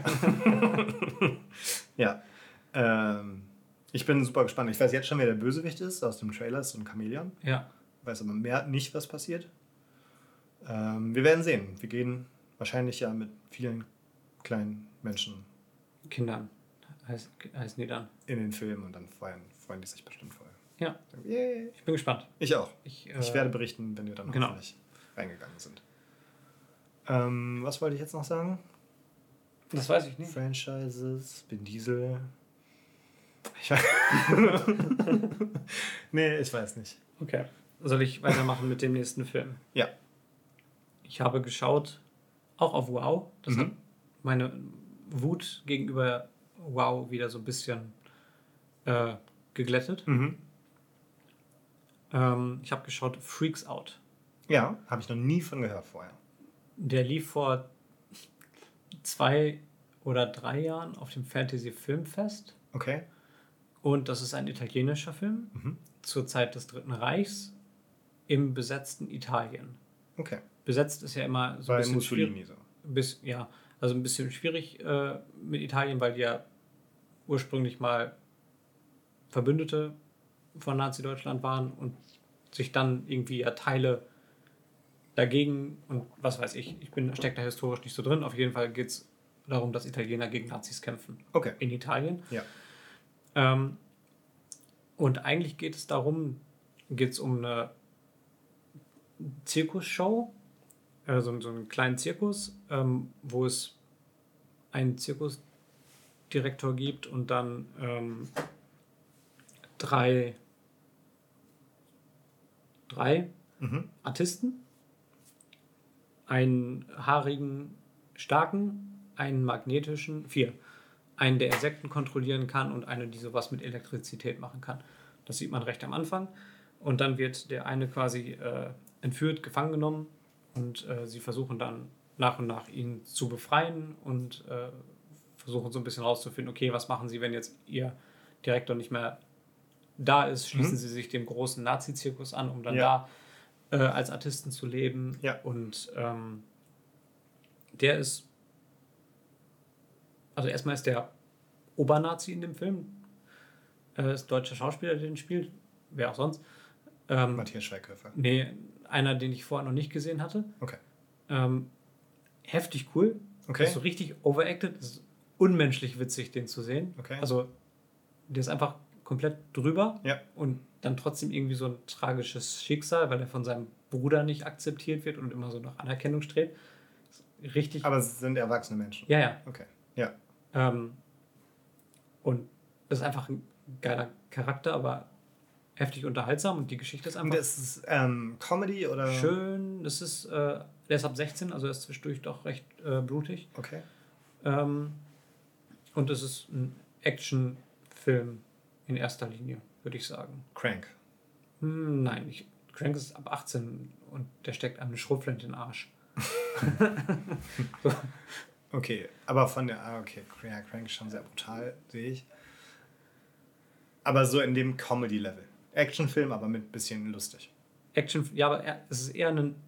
Ja. Ich bin super gespannt. Ich weiß jetzt schon, wer der Bösewicht ist. Aus dem Trailer ist so ein Chamäleon. Ja. Weiß aber nicht, was passiert. Wir werden sehen. Wir gehen wahrscheinlich ja mit vielen kleinen Menschen. Kindern heißen die dann. In den Film und dann freuen die sich bestimmt vorher. Ja. Yay. Ich bin gespannt. Ich auch. Ich werde berichten, wenn wir dann hoffentlich reingegangen sind. Was wollte ich jetzt noch sagen? Das weiß ich nicht. Franchises, Vin Diesel. Nee, ich weiß nicht. Okay. Soll ich weitermachen mit dem nächsten Film? Ja. Ich habe geschaut, auch auf Wow. Das hat meine Wut gegenüber Wow wieder so ein bisschen geglättet. Ich habe geschaut Freaks Out. Ja, habe ich noch nie von gehört vorher. Der lief vor 2 oder 3 Jahren auf dem Fantasy Filmfest. Okay. Und das ist ein italienischer Film zur Zeit des Dritten Reichs im besetzten Italien. Okay. Besetzt ist ja immer so bei ein bisschen Mussolini schwierig. Also ein bisschen schwierig mit Italien, weil die ja ursprünglich mal Verbündete von Nazi-Deutschland waren und sich dann irgendwie Teile dagegen und was weiß ich stecke da historisch nicht so drin. Auf jeden Fall geht es darum, dass Italiener gegen Nazis kämpfen in Italien. Ja. Und eigentlich geht es um eine Zirkusshow, so einen kleinen Zirkus, wo es einen Zirkusdirektor gibt und dann 3 Artisten, einen haarigen, starken, einen magnetischen, 4. Einen, der Insekten kontrollieren kann und eine, die sowas mit Elektrizität machen kann. Das sieht man recht am Anfang. Und dann wird der eine quasi entführt, gefangen genommen und sie versuchen dann nach und nach ihn zu befreien und versuchen so ein bisschen rauszufinden, okay, was machen sie, wenn jetzt ihr Direktor nicht mehr da ist, schließen sie sich dem großen Nazi-Zirkus an, um dann da als Artisten zu leben. Ja. Und der ist, also erstmal ist der Obernazi in dem Film, ist ein deutscher Schauspieler, der den spielt, wer auch sonst. Matthias Schweighöfer. Nee, einer, den ich vorher noch nicht gesehen hatte. Okay. Heftig cool. Okay. Ist so richtig overacted. Ist unmenschlich witzig, den zu sehen. Okay. Also, der ist einfach komplett drüber. Ja. Und dann trotzdem irgendwie so ein tragisches Schicksal, weil er von seinem Bruder nicht akzeptiert wird und immer so nach Anerkennung strebt. Richtig. Aber es sind erwachsene Menschen. Ja, ja. Okay. Ja. Und Das ist einfach ein geiler Charakter, aber heftig unterhaltsam und die Geschichte ist Und einfach das ist Comedy oder? schön. Das ist, der ist ab 16, also er ist zwischendurch doch recht blutig. Okay. Und es ist ein Actionfilm in erster Linie, würde ich sagen. Crank. Nein, Crank ist ab 18 und der steckt einem eine Schrotflinte in den Arsch. Okay, aber von der, okay, ja, Crank ist schon sehr brutal, sehe ich. Aber so in dem Comedy-Level. Actionfilm, aber mit ein bisschen lustig. Action, ja, aber es ist eher ein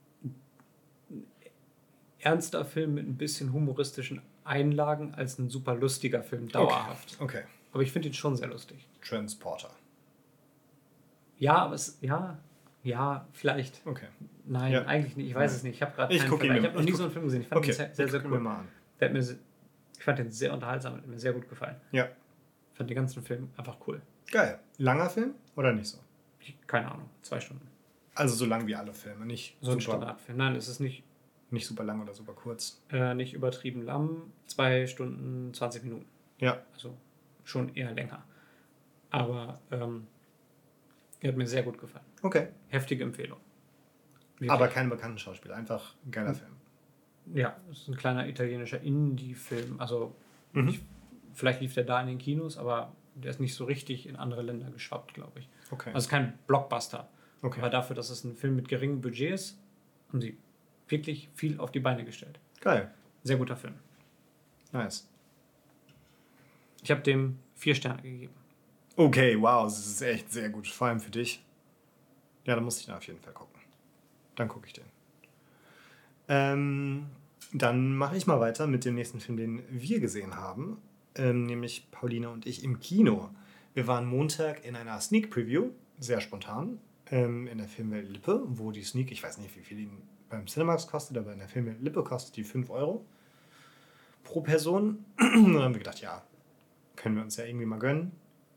ernster Film mit ein bisschen humoristischen Einlagen als ein super lustiger Film, dauerhaft. Okay. Aber ich finde ihn schon sehr lustig. Transporter. Ja, aber ja, vielleicht. Okay. Nein, Ja. eigentlich nicht. Ich weiß es nicht. Ich habe gerade Ich keinen gucke ihn Vergleich. mir- Ich habe noch ich nie guck- so einen Film gesehen. Ich fand Okay, ihn sehr, sehr gucken wir cool. mal an. Ich fand den sehr unterhaltsam und hat mir sehr gut gefallen. Ja. Ich fand den ganzen Film einfach cool. Geil. Langer Film oder nicht so? Keine Ahnung, 2 Stunden. Also so lang wie alle Filme, nicht So ein super, Standardfilm. Nein, es ist nicht super lang oder super kurz. nicht übertrieben lang. 2 Stunden, 20 Minuten. Ja. Also schon eher länger. Aber er hat mir sehr gut gefallen. Okay. Heftige Empfehlung. Wirklich. Aber keine bekannten Schauspieler, einfach ein geiler Film. Ja, es ist ein kleiner italienischer Indie-Film. Also Mhm. vielleicht lief der da in den Kinos, aber der ist nicht so richtig in andere Länder geschwappt, glaube ich. Okay. Also kein Blockbuster. Okay. Aber dafür, dass es ein Film mit geringem Budget ist, haben sie wirklich viel auf die Beine gestellt. Geil. Sehr guter Film. Nice. Ich habe dem 4 Sterne gegeben. Okay, wow, das ist echt sehr gut. Vor allem für dich. Ja, da muss ich auf jeden Fall gucken. Dann gucke ich den. Dann mache ich mal weiter mit dem nächsten Film, den wir gesehen haben. Nämlich Pauline und ich im Kino. Wir waren Montag in einer Sneak Preview, sehr spontan, in der Filmwelt Lippe, wo die Sneak, ich weiß nicht, wie viel ihn beim Cinemax kostet, aber in der Filmwelt Lippe kostet die 5 Euro pro Person. Und dann haben wir gedacht, ja, können wir uns ja irgendwie mal gönnen.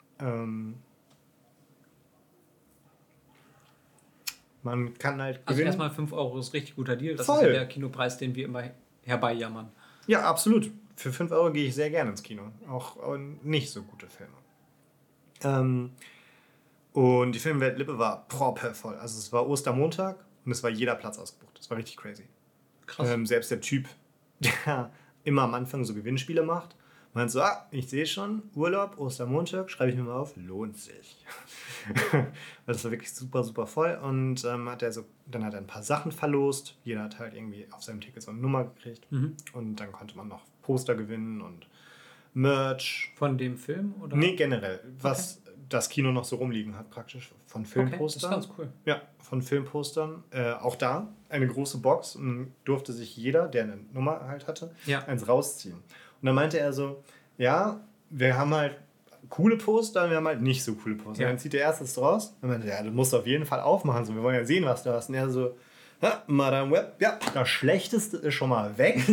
Man kann halt Also gewinnen. erstmal 5 Euro ist richtig guter Deal. Das Voll. ist ja der Kinopreis, den wir immer herbeijammern. Ja, absolut. Für 5 Euro gehe ich sehr gerne ins Kino. Auch nicht so gute Filme. Und die Filmwelt Lippe war proppevoll. Also es war Ostermontag und es war jeder Platz ausgebucht. Das war richtig crazy. Krass. Selbst der Typ, der immer am Anfang so Gewinnspiele macht, meint so, ich sehe schon, Urlaub, Ostermontag, schreibe ich mir mal auf, lohnt sich. Weil das war wirklich super, super voll. Und dann hat er ein paar Sachen verlost. Jeder hat halt irgendwie auf seinem Ticket so eine Nummer gekriegt. Und dann konnte man noch Poster gewinnen und Merch. Von dem Film? Oder? Nee, generell. Was das Kino noch so rumliegen hat, praktisch. Von Filmpostern. Das ist ganz cool. Ja, von Filmpostern. Auch da eine große Box. Und dann durfte sich jeder, der eine Nummer halt hatte, Ja. eins rausziehen. Und dann meinte er so, ja, wir haben halt coole Poster und wir haben halt nicht so coole Poster. Ja. Dann zieht er erst das raus und meinte, ja, du musst auf jeden Fall aufmachen. So, wir wollen ja sehen, was du hast. Und er so, Madame Web, ja, das Schlechteste ist schon mal weg.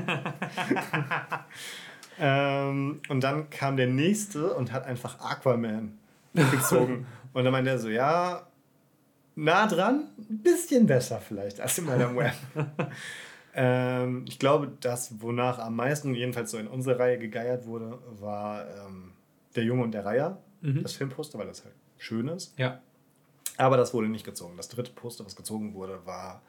Und dann kam der nächste und hat einfach Aquaman gezogen. Und dann meinte er so, ja, nah dran, ein bisschen besser vielleicht als in Madame Web. Ich glaube, das, wonach am meisten, jedenfalls so in unsere Reihe gegeiert wurde, war Der Junge und der Reiher, das Filmposter, weil das halt schön ist. Ja. Aber das wurde nicht gezogen. Das dritte Poster, was gezogen wurde, war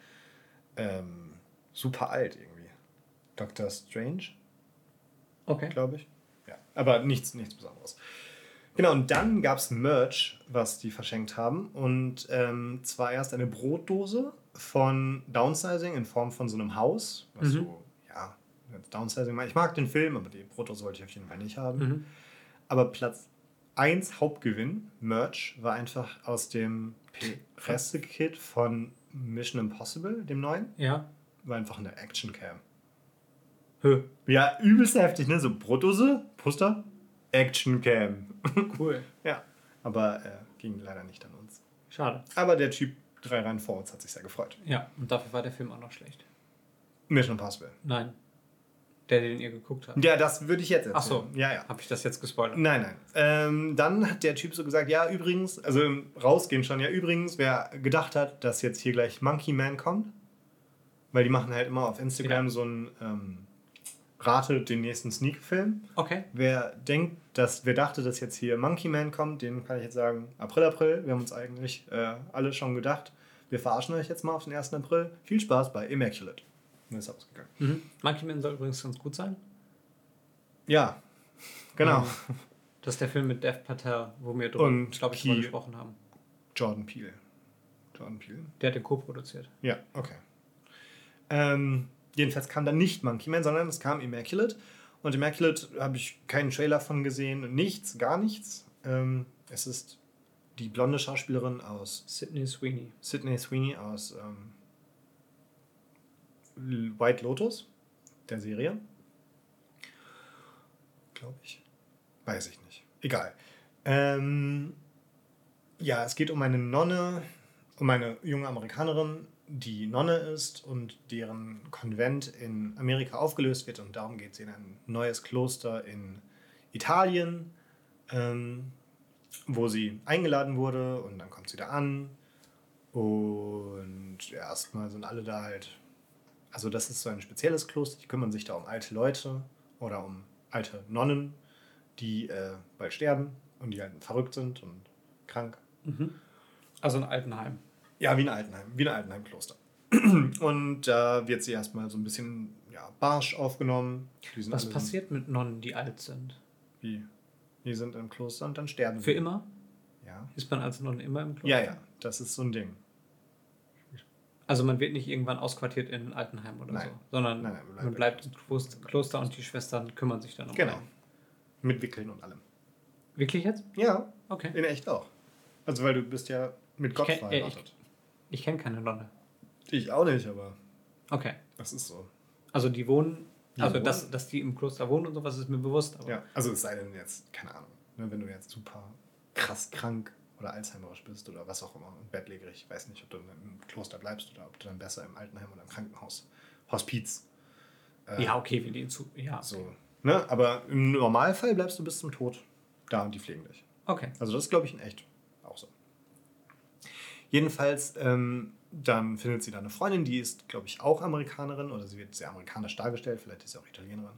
super alt irgendwie. Doctor Strange, Okay. glaube ich. Ja, aber nichts Besonderes. Genau, und dann gab es Merch, was die verschenkt haben. Und zwar erst eine Brotdose von Downsizing in Form von so einem Haus. Was so, ja, Downsizing. Ich mag den Film, aber die Brotdose wollte ich auf jeden Fall nicht haben. Aber Platz 1 Hauptgewinn, Merch, war einfach aus dem Pressekit von Mission Impossible, dem neuen. Ja. War einfach eine Action-Cam. Hö. Ja, übelst heftig, ne? So Brotdose, Poster, Action-Cam. Cool. Ja, aber ging leider nicht an uns. Schade. Aber der Typ 3 Reihen vor uns hat sich sehr gefreut. Ja, und dafür war der Film auch noch schlecht. Mission Impossible. Nein. Der, den ihr geguckt habt. Ja, das würde ich jetzt erzählen. Ach so. Ja, ja. Habe ich das jetzt gespoilert? Nein. Dann hat der Typ so gesagt, ja, übrigens, also im Rausgehen schon, ja, übrigens, wer gedacht hat, dass jetzt hier gleich Monkey Man kommt, weil die machen halt immer auf Instagram so ein rate den nächsten Sneak-Film. Okay. Wer dachte, dass jetzt hier Monkey Man kommt, den kann ich jetzt sagen, April. Wir haben uns eigentlich alle schon gedacht, wir verarschen euch jetzt mal auf den 1. April. Viel Spaß bei Immaculate. Und ist ausgegangen. Monkey Man soll übrigens ganz gut sein. Ja, genau. Das ist der Film mit Dev Patel, wo wir drüber gesprochen haben. Jordan Peele. Der hat den co-produziert. Ja, okay. Jedenfalls kam dann nicht Monkey Man, sondern es kam Immaculate. Und Immaculate habe ich keinen Trailer von gesehen. Nichts, gar nichts. Es ist die blonde Schauspielerin aus... Sydney Sweeney aus White Lotus, der Serie. Glaube ich. Weiß ich nicht. Egal. Ja, es geht um eine Nonne, um eine junge Amerikanerin, die Nonne ist und deren Konvent in Amerika aufgelöst wird. Und darum geht sie in ein neues Kloster in Italien, wo sie eingeladen wurde. Und dann kommt sie da an. Und erstmal sind alle da halt... Also das ist so ein spezielles Kloster. Die kümmern sich da um alte Leute oder um alte Nonnen, die bald sterben und die halt verrückt sind und krank. Also ein Altenheim. Ja, wie ein Altenheimkloster. Und da wird sie erstmal so ein bisschen barsch aufgenommen. Was passiert mit Nonnen, die alt sind? Wie? Die sind im Kloster und dann sterben sie. Für immer? Ja. Ist man als Nonne immer im Kloster? Ja, das ist so ein Ding. Also man wird nicht irgendwann ausquartiert in ein Altenheim oder so, sondern man bleibt im Kloster und die Schwestern kümmern sich dann um Genau. Mit Wickeln und allem. Wirklich jetzt? Ja. Okay. In echt auch. Also weil du bist ja mit Gott verheiratet. Ich kenne keine Nonne. Ich auch nicht, aber okay. Das ist so. Also die wohnen, dass die im Kloster wohnen und sowas ist mir bewusst. Aber ja, also es sei denn jetzt, keine Ahnung, ne, wenn du jetzt super krass krank oder Alzheimerisch bist oder was auch immer, bettlägerig, ich weiß nicht, ob du im Kloster bleibst oder ob du dann besser im Altenheim oder im Krankenhaus, Hospiz. Ja, okay, wie die ja. So, ne? Aber im Normalfall bleibst du bis zum Tod da und die pflegen dich. Okay. Also das ist, glaube ich, in echt auch so. Jedenfalls, dann findet sie da eine Freundin, die ist, glaube ich, auch Amerikanerin oder sie wird sehr amerikanisch dargestellt, vielleicht ist sie auch Italienerin.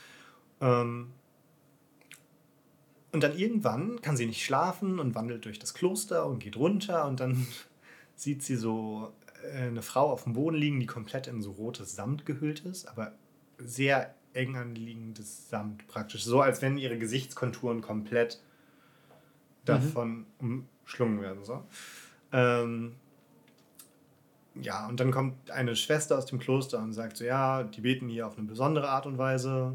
Und dann irgendwann kann sie nicht schlafen und wandelt durch das Kloster und geht runter und dann sieht sie so eine Frau auf dem Boden liegen, die komplett in so rotes Samt gehüllt ist, aber sehr eng anliegendes Samt praktisch. So, als wenn ihre Gesichtskonturen komplett davon umschlungen werden. So. Ja, und dann kommt eine Schwester aus dem Kloster und sagt so, ja, die beten hier auf eine besondere Art und Weise.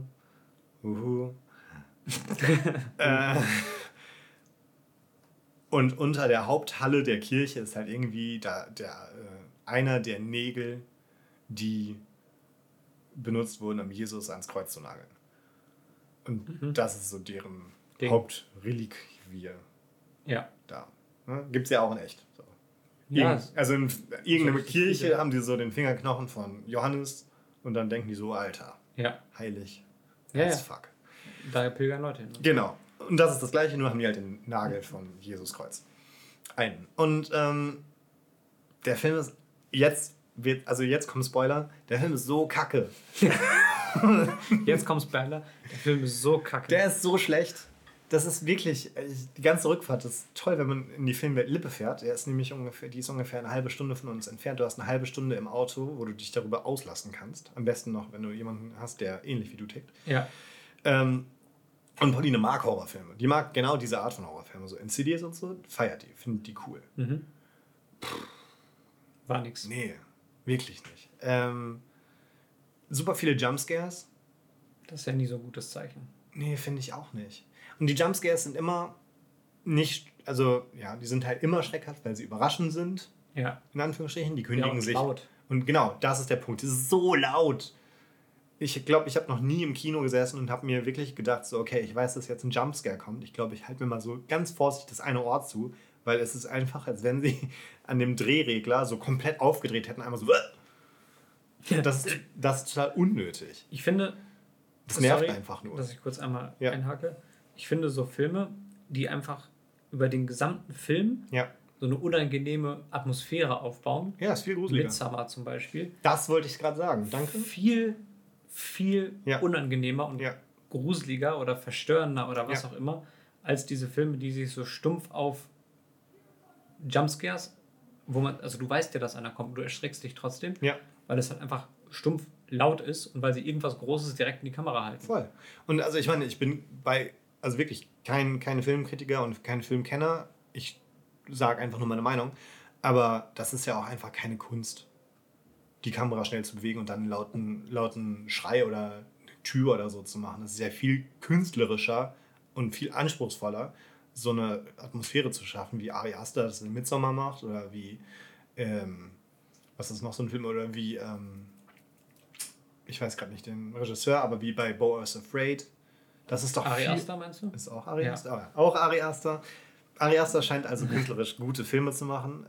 Und unter der Haupthalle der Kirche ist halt irgendwie einer der Nägel, die benutzt wurden, um Jesus ans Kreuz zu nageln. Und das ist so deren Hauptreliquie. Ja. Da. Ne? Gibt es ja auch in echt. So. Ja, Also in irgendeiner Kirche haben die so den Fingerknochen von Johannes und dann denken die so, Alter, heilig as fuck. Da pilgern Leute hin. Genau. Und das ist das Gleiche, nur haben die halt den Nagel von Jesus Kreuz. Und der Film ist jetzt kommt Spoiler, der Film ist so kacke. Jetzt kommt Spoiler, der Film ist so kacke. Der ist so schlecht. Das ist wirklich, die ganze Rückfahrt, das ist toll, wenn man in die Filmwelt Lippe fährt. Die ist ungefähr eine halbe Stunde von uns entfernt. Du hast eine halbe Stunde im Auto, wo du dich darüber auslassen kannst. Am besten noch, wenn du jemanden hast, der ähnlich wie du tickt. Ja. Und Pauline mag Horrorfilme. Die mag genau diese Art von Horrorfilmen. So Insidious und so, feiert die, findet die cool. War nix. Nee, wirklich nicht. Super viele Jumpscares. Das ist ja nie so ein gutes Zeichen. Nee, finde ich auch nicht. Und die Jumpscares sind immer nicht, also ja, die sind halt immer schreckhaft, weil sie überraschend sind. Ja. In Anführungsstrichen. Die kündigen und sich. Laut. Und genau, das ist der Punkt. Es ist so laut. Ich glaube, ich habe noch nie im Kino gesessen und habe mir wirklich gedacht, so, okay, ich weiß, dass jetzt ein Jumpscare kommt. Ich glaube, ich halte mir mal so ganz vorsichtig das eine Ohr zu, weil es ist einfach, als wenn sie an dem Drehregler so komplett aufgedreht hätten, einmal so. Das ist total unnötig. Ich finde, das nervt einfach nur. Dass ich kurz einmal einhake. Ich finde so Filme, die einfach über den gesamten Film so eine unangenehme Atmosphäre aufbauen. Ja, ist viel gruseliger. Midsommar zum Beispiel. Das wollte ich gerade sagen, danke. Viel viel unangenehmer und gruseliger oder verstörender oder was auch immer, als diese Filme, die sich so stumpf auf Jumpscares, wo man, also du weißt ja, dass einer kommt, du erschreckst dich trotzdem, weil es halt einfach stumpf laut ist und weil sie irgendwas Großes direkt in die Kamera halten. Voll. Und also ich meine, ich bin also wirklich keine Filmkritiker und kein Filmkenner. Ich sage einfach nur meine Meinung. Aber das ist ja auch einfach keine Kunst, die Kamera schnell zu bewegen und dann einen lauten Schrei oder eine Tür oder so zu machen. Das ist ja viel künstlerischer und viel anspruchsvoller, so eine Atmosphäre zu schaffen, wie Ari Aster das in Midsommar macht oder wie, was ist noch so ein Film, oder wie, ich weiß gerade nicht den Regisseur, aber wie bei Beau is Afraid. Das ist doch Ari Aster, meinst du? Ist auch Ari Aster? Ja. Auch Ari Aster. Ari Aster scheint also künstlerisch gute Filme zu machen.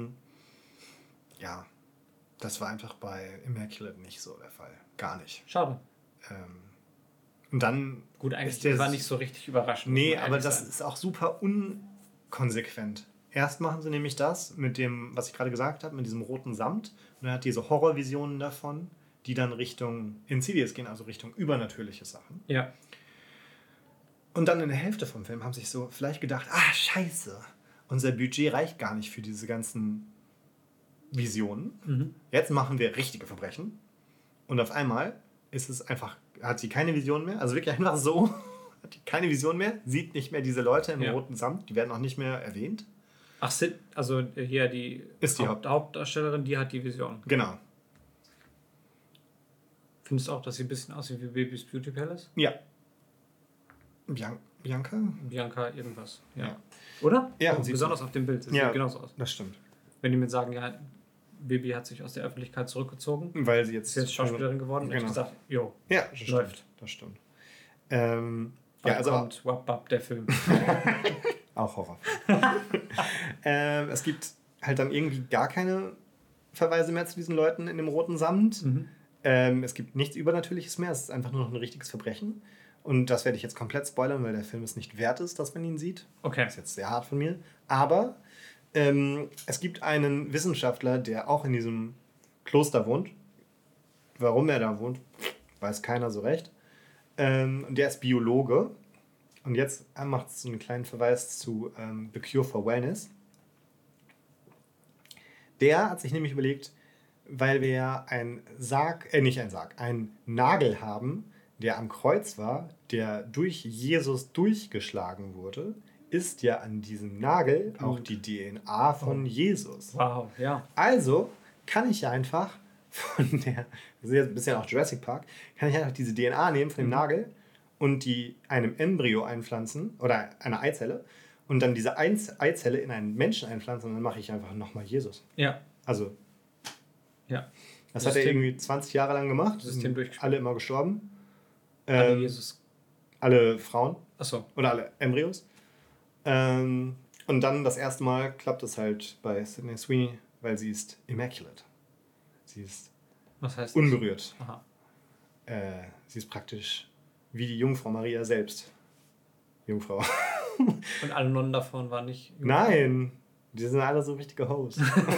Ja, das war einfach bei Immaculate nicht so der Fall. Gar nicht. Schade. Und dann... Gut, eigentlich war nicht so richtig überraschend. Nee, aber das ist auch super unkonsequent. Erst machen sie nämlich das mit dem, was ich gerade gesagt habe, mit diesem roten Samt. Und er hat diese Horrorvisionen davon, die dann Richtung Insidious gehen, also Richtung übernatürliche Sachen. Ja. Und dann in der Hälfte vom Film haben sich so vielleicht gedacht, scheiße, unser Budget reicht gar nicht für diese ganzen Visionen. Mhm. Jetzt machen wir richtige Verbrechen. Und auf einmal ist es einfach, hat sie keine Vision mehr, also wirklich einfach so, hat die keine Vision mehr, sieht nicht mehr diese Leute im roten Samt, die werden auch nicht mehr erwähnt. Ach, also hier die Hauptdarstellerin, die hat die Vision. Genau. Findest du auch, dass sie ein bisschen aussieht wie Baby's Beauty Palace? Ja. Bianca? Bianca irgendwas, ja. Oder? Ja. Besonders auf dem Bild sieht genauso aus. Das stimmt. Wenn die mir sagen, ja, Baby hat sich aus der Öffentlichkeit zurückgezogen, weil sie jetzt Schauspielerin geworden, genau. Hätte ich gesagt, jo, ja, das läuft. Das stimmt. Also kommt Wap der Film. Auch Horror. Es gibt halt dann irgendwie gar keine Verweise mehr zu diesen Leuten in dem roten Samt. Mhm. Es gibt nichts Übernatürliches mehr, es ist einfach nur noch ein richtiges Verbrechen. Und das werde ich jetzt komplett spoilern, weil der Film es nicht wert ist, dass man ihn sieht. Okay. Das ist jetzt sehr hart von mir. Aber es gibt einen Wissenschaftler, der auch in diesem Kloster wohnt. Warum er da wohnt, weiß keiner so recht. Und der ist Biologe. Und jetzt macht es so einen kleinen Verweis zu The Cure for Wellness. Der hat sich nämlich überlegt, weil wir ja einen Nagel haben, der am Kreuz war, der durch Jesus durchgeschlagen wurde, ist ja an diesem Nagel auch die DNA von Jesus. Wow, ja. Also kann ich ja einfach das ist jetzt ein bisschen auch Jurassic Park, kann ich einfach diese DNA nehmen von dem Nagel und die einem Embryo einpflanzen oder einer Eizelle und dann diese Eizelle in einen Menschen einpflanzen und dann mache ich einfach nochmal Jesus. Ja. Also, ja. Das hat er irgendwie 20 Jahre lang gemacht. System alle immer gestorben. Alle Frauen. Achso. Oder alle Embryos. Und dann das erste Mal klappt es halt bei Sydney Sweeney, weil sie ist immaculate. Sie ist unberührt. Aha. Sie ist praktisch wie die Jungfrau Maria selbst. Jungfrau. Und alle Nonnen davon waren nicht Jungfrau? Nein, die sind alle so richtige Hoes.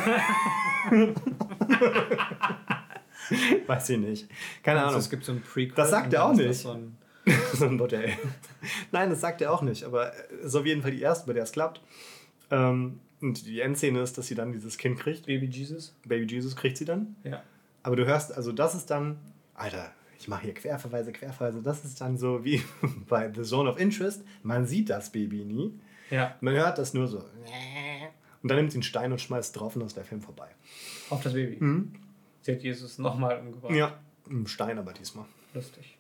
Weiß ich nicht. Keine Ahnung. Es gibt so ein Prequel. Das sagt er auch nicht. So ein Bordell. Nein, das sagt er auch nicht. Aber es ist auf jeden Fall die erste, bei der es klappt. Und die Endszene ist, dass sie dann dieses Kind kriegt. Baby Jesus. Baby Jesus kriegt sie dann. Ja. Aber du hörst, also das ist dann... Alter, ich mache hier Querverweise. Das ist dann so wie bei The Zone of Interest. Man sieht das Baby nie. Ja. Man hört das nur so. Und dann nimmt sie einen Stein und schmeißt drauf und dann ist der Film vorbei. Auf das Baby? Mhm. Sie hat Jesus nochmal umgebracht. Ja, ein Stein aber diesmal. Lustig.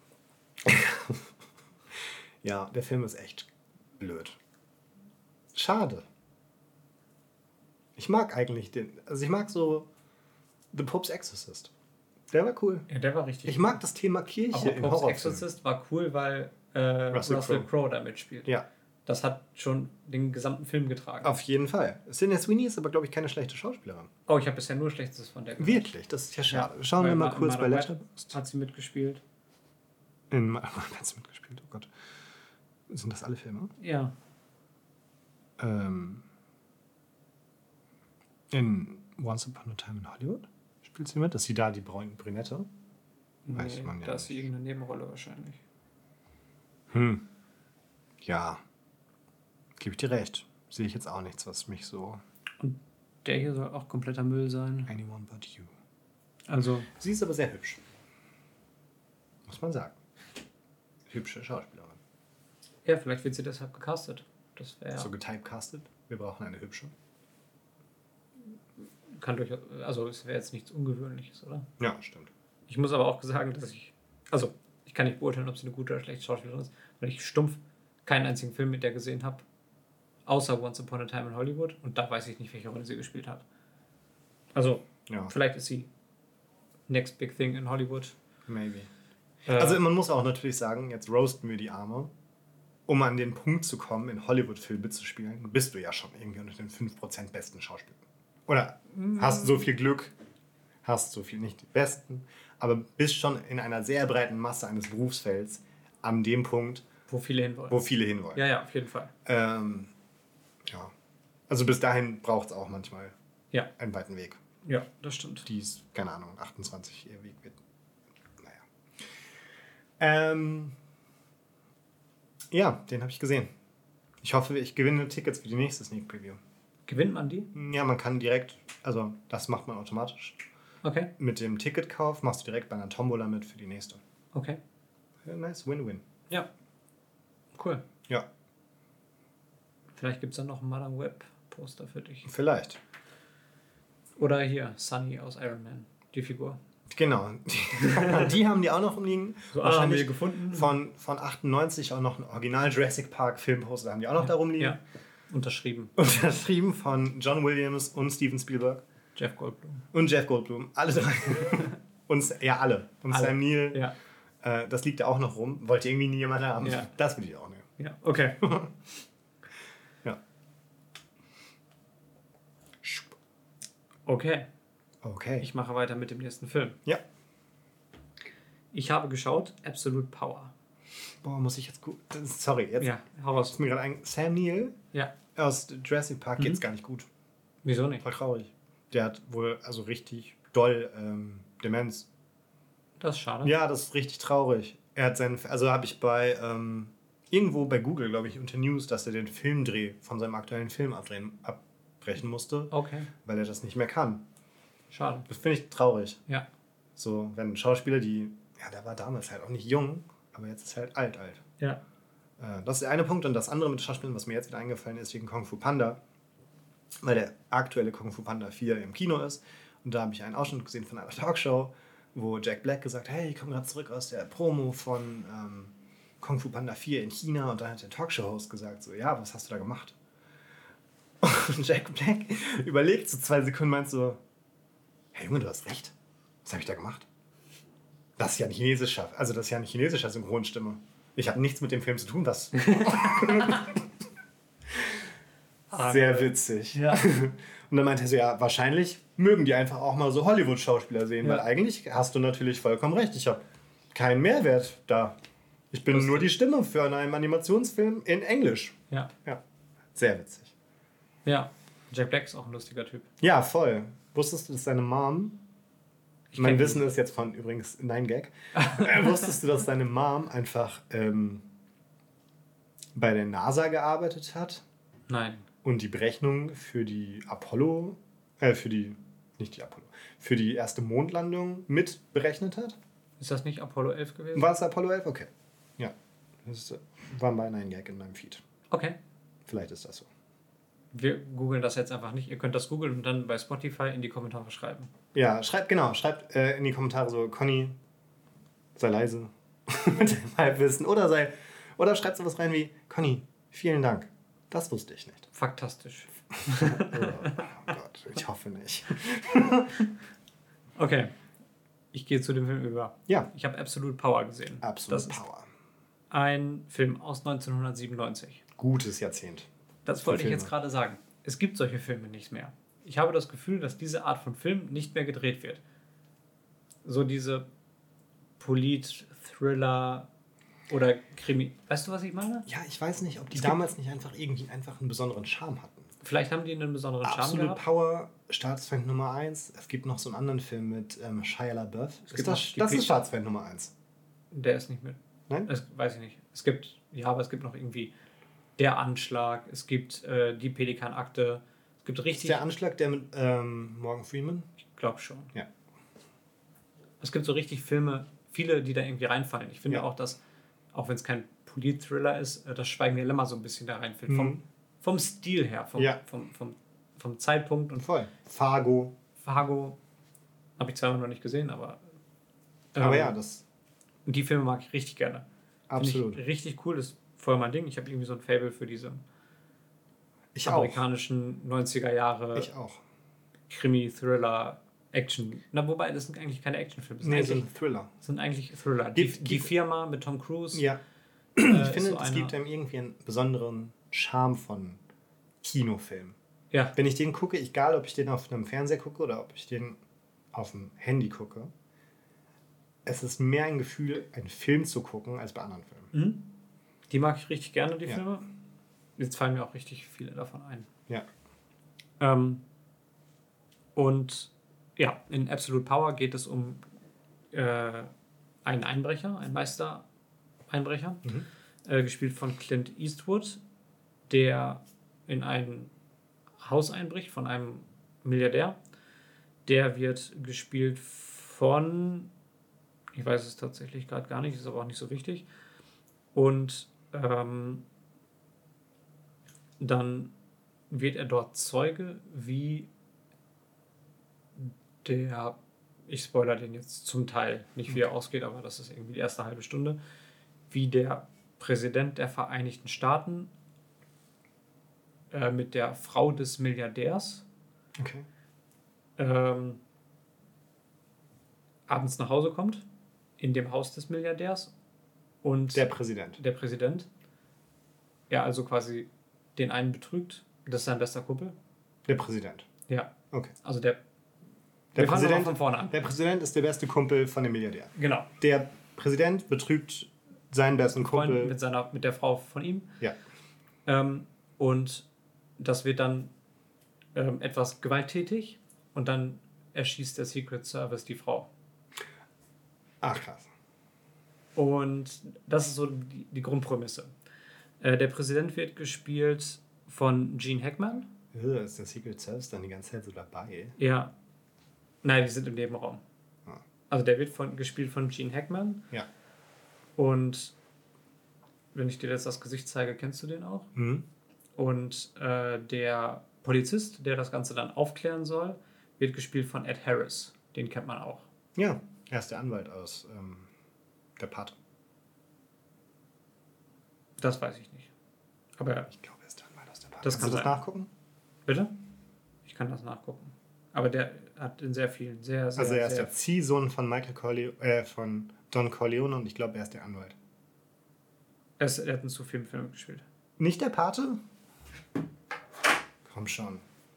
Ja, der Film ist echt blöd. Schade. Ich mag eigentlich ich mag so The Pope's Exorcist. Der war cool. Ja, der war richtig Ich mag das Thema Kirche aber im Pope's Exorcist war cool, weil Russell Crowe da mitspielt. Ja. Das hat schon den gesamten Film getragen. Auf jeden Fall. Sydney Sweeney ist aber, glaube ich, keine schlechte Schauspielerin. Oh, ich habe bisher nur Schlechtes von der gehört. Wirklich? Das ist ja schade. Ja, schauen wir mal kurz bei Letterboxd. Hat sie mitgespielt? Hat sie mitgespielt? Oh Gott. Sind das alle Filme? Ja. In Once Upon a Time in Hollywood spielt sie mit. Das ist sie da, die Brünette. Weiß Nee, man ja da ist nicht. irgendeine Nebenrolle wahrscheinlich. Ja, gebe ich dir recht. Sehe ich jetzt auch nichts, was mich so... Und der hier soll auch kompletter Müll sein. Anyone but you. Also, Sie ist aber sehr hübsch. Muss man sagen. Hübsche Schauspielerin. ja, vielleicht wird sie deshalb gecastet. Das wäre So getypecastet. Wir brauchen eine hübsche. kann durchaus, also es wäre jetzt nichts Ungewöhnliches, oder? Ja, stimmt. Ich muss aber auch sagen, dass ich kann nicht beurteilen, ob sie eine gute oder schlechte Schauspielerin ist, weil ich stumpf keinen einzigen Film mit der gesehen habe, außer Once Upon a Time in Hollywood, und da weiß ich nicht, welche Rolle sie gespielt hat. Also, Ja, vielleicht ist sie Next Big Thing in Hollywood. maybe. Also man muss auch natürlich sagen, jetzt roasten wir die Arme. Um an den Punkt zu kommen, in Hollywood-Filmen mitzuspielen, bist du ja schon irgendwie unter den 5% besten Schauspielern. Oder hast so viel Glück, hast so viel, nicht die besten, aber bist schon in einer sehr breiten Masse eines Berufsfelds an dem Punkt, Wo viele hinwollen. wo viele hinwollen. Ja, ja, auf jeden Fall. Ja. Also bis dahin braucht es auch manchmal Ja. einen weiten Weg. Ja, das stimmt. Die ist, keine Ahnung, 28 ihr Weg wird. Naja. Ja, den habe ich gesehen. Ich hoffe, ich gewinne Tickets für die nächste Sneak Preview. Gewinnt man die? Ja, man kann direkt, also das macht man automatisch. Okay. Mit dem Ticketkauf machst du direkt bei einer Tombola mit für die nächste. Okay. Ja, nice, Win-Win. Ja. Cool. Ja, Vielleicht gibt es dann noch ein Madame Web Poster für dich. vielleicht. Oder hier, Sunny aus Iron Man, die Figur. Genau. Die haben die auch noch rumliegen. So, haben wir gefunden. Von 98 auch noch ein Original Jurassic Park Filmposter haben die auch noch da rumliegen. Ja. Unterschrieben. Unterschrieben von John Williams und Steven Spielberg. Jeff Goldblum. Und Jeff Goldblum. Alle drei. Alle. Und Alle. Sam Neill. Ja. Das liegt da auch noch rum. Wollte irgendwie nie jemand haben. Ja. Das will ich auch nehmen. Ja. Okay. Ja. Okay. Okay. Ich mache weiter mit dem nächsten Film. Ja. Ich habe geschaut Absolute Power. Boah, muss ich jetzt gut. Sorry, jetzt Ja, hau raus. ist mir gerade ein. Sam Neill Ja. aus Jurassic Park geht's gar nicht gut. Wieso nicht? Voll traurig. Der hat wohl also richtig doll Demenz. Das ist schade. Ja, das ist richtig traurig. Er hat seinen, also habe ich bei irgendwo bei Google, glaube ich, unter News, dass er den Filmdreh von seinem aktuellen Film abbrechen musste, Okay. weil er das nicht mehr kann. Schade. Das finde ich traurig. Ja. So, wenn Schauspieler, der war damals halt auch nicht jung, aber jetzt ist er halt alt. Ja. Das ist der eine Punkt. Und das andere mit Schauspielern, was mir jetzt wieder eingefallen ist, wegen Kung Fu Panda, weil der aktuelle Kung Fu Panda 4 im Kino ist. Und da habe ich einen Ausschnitt gesehen von einer Talkshow, wo Jack Black gesagt hat, hey, ich komme gerade zurück aus der Promo von Kung Fu Panda 4 in China. Und dann hat der Talkshow-Host gesagt, so, ja, was hast du da gemacht? Und Jack Black überlegt so 2 Sekunden, meint so, hey Junge, du hast recht. Was habe ich da gemacht? Das ist ja eine chinesische Synchronstimme. Ich habe nichts mit dem Film zu tun, was... Sehr witzig. Ja. Und dann meinte er so, ja, wahrscheinlich mögen die einfach auch mal so Hollywood-Schauspieler sehen, Ja. weil eigentlich hast du natürlich vollkommen recht. Ich habe keinen Mehrwert da. Ich bin nur die Stimme für einen Animationsfilm in Englisch. Ja. Ja, sehr witzig. Ja. Jack Black ist auch ein lustiger Typ. Ja, voll. Wusstest du, dass deine Mom... Mein Wissen ist jetzt von übrigens 9gag. Wusstest du, dass deine Mom einfach bei der NASA gearbeitet hat Nein. und die Berechnung für die Apollo, für die erste Mondlandung mit berechnet hat? Ist das nicht Apollo 11 gewesen? War es Apollo 11? Okay. Ja. Das war bei 9gag in meinem Feed. Okay. Vielleicht ist das so. Wir googeln das jetzt einfach nicht. Ihr könnt das googeln und dann bei Spotify in die Kommentare schreiben. Ja, schreibt in die Kommentare so, Conny, sei leise mit deinem Halbwissen. Oder schreibt sowas rein wie, Conny, vielen Dank. Das wusste ich nicht. Faktastisch. Oh Gott, ich hoffe nicht. Okay. Ich gehe zu dem Film über. Ja, Ich habe Absolute Power gesehen. Absolute Das ist Power. ein Film aus 1997. Gutes Jahrzehnt. Das Für wollte ich Filme. jetzt gerade sagen. Es gibt solche Filme nicht mehr. Ich habe das Gefühl, dass diese Art von Film nicht mehr gedreht wird. So diese Polit-Thriller oder Krimi. Weißt du, was ich meine? Ja, ich weiß nicht, ob die damals nicht einfach einen besonderen Charme hatten. Vielleicht haben die einen besonderen Charme Absolute gehabt. Power, Staatsfeind Nummer 1. Es gibt noch so einen anderen Film mit Shia LaBeouf. gibt noch die Das ist Staatsfeind Nummer 1. Der ist nicht mit. Nein? Das weiß ich nicht. Es gibt, ja, aber es gibt noch irgendwie Der Anschlag, es gibt die Pelikanakte, es gibt Ist richtig, der Anschlag der mit Morgan Freeman? ich glaube schon. Ja. Es gibt so richtig Filme, viele, die da irgendwie reinfallen. Ich finde Ja. auch, dass, auch wenn es kein Polit-Thriller ist, das Schweigen der Lämmer so ein bisschen da reinfällt. Vom Stil her, Ja. vom Zeitpunkt. Und Voll. Fargo. Fargo habe ich zweimal noch nicht gesehen, aber Aber ja, das die Filme mag ich richtig gerne. absolut. Finde ich richtig cool, das ist voll mein Ding. Ich habe irgendwie so ein Faible für diese Ich auch. amerikanischen 90er Jahre Ich auch. Krimi, Thriller, Action. Na, wobei, das sind eigentlich keine Actionfilme. Nee, so ein Thriller. Sind eigentlich Thriller. Die Firma mit Tom Cruise. Ja. Ich finde, so es einer- gibt einem irgendwie einen besonderen Charme von Kinofilmen. Ja, Wenn ich den gucke, egal ob ich den auf einem Fernseher gucke oder ob ich den auf dem Handy gucke, es ist mehr ein Gefühl, einen Film zu gucken, als bei anderen Filmen. die mag ich richtig gerne, die Ja. Filme. Jetzt fallen mir auch richtig viele davon ein. Ja. Und ja, in Absolute Power geht es um einen Einbrecher, einen Meister-Einbrecher, gespielt von Clint Eastwood, der in ein Haus einbricht von einem Milliardär. Der wird gespielt von, ich weiß es tatsächlich gerade gar nicht, ist aber auch nicht so wichtig. Und dann wird er dort Zeuge, wie der, ich spoilere den jetzt zum Teil, nicht wie er ausgeht, aber das ist irgendwie die erste halbe Stunde, wie der Präsident der Vereinigten Staaten mit der Frau des Milliardärs Okay. abends nach Hause kommt, in dem Haus des Milliardärs und Der Präsident. der Präsident, ja, also quasi den einen betrügt, das ist sein bester Kumpel. Der Präsident. Ja, Okay. also der Der wir fangen mal Präsident, von vorne an. der Präsident ist der beste Kumpel von dem Milliardär. Genau. Der Präsident betrügt seinen besten Freund Kumpel. mit der Frau von ihm. Ja. Und das wird dann etwas gewalttätig und dann erschießt der Secret Service die Frau. Ach, krass. Und das ist so die Grundprämisse. Der Präsident wird gespielt von Gene Hackman. Ist der Secret Service dann die ganze Zeit so dabei? Ja. Nein, die sind im Nebenraum. Ah. Also der wird gespielt von Gene Hackman. Ja. Und wenn ich dir jetzt das Gesicht zeige, kennst du den auch? Mhm. Und der Polizist, der das Ganze dann aufklären soll, wird gespielt von Ed Harris. Den kennt man auch. Ja, er ist der Anwalt aus der Pate. Das weiß ich nicht. Aber Ich glaube, er ist der Anwalt aus der Pate. Das Kannst du kann das sein. nachgucken? bitte? Ich kann das nachgucken. Aber der hat in sehr vielen, sehr, sehr, Also er ist sehr... der Ziehsohn von von Don Corleone und ich glaube, er ist der Anwalt. Er hat in zu vielen Filmen gespielt. Nicht der Pate? Komm schon.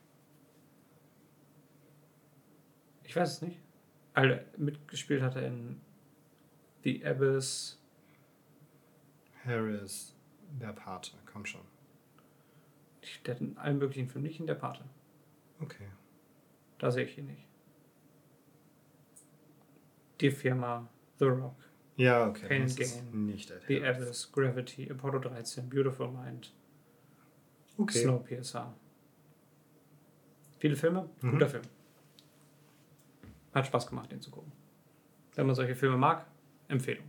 Ich weiß es nicht. Also mitgespielt hat er in The Abyss. Harris, der Pate. Komm schon. Der hat in allen möglichen Filmen, nicht in der Pate. Okay. Da sehe ich ihn nicht. Die Firma, The Rock, Ja, okay. Pain Das and ist Gain, nicht Ed The Harris. Abyss, Gravity, Apollo 13, Beautiful Mind, Okay. Snowpiercer. Viele Filme, Mhm. guter Film. Hat Spaß gemacht, den zu gucken. Wenn man solche Filme mag, Empfehlung.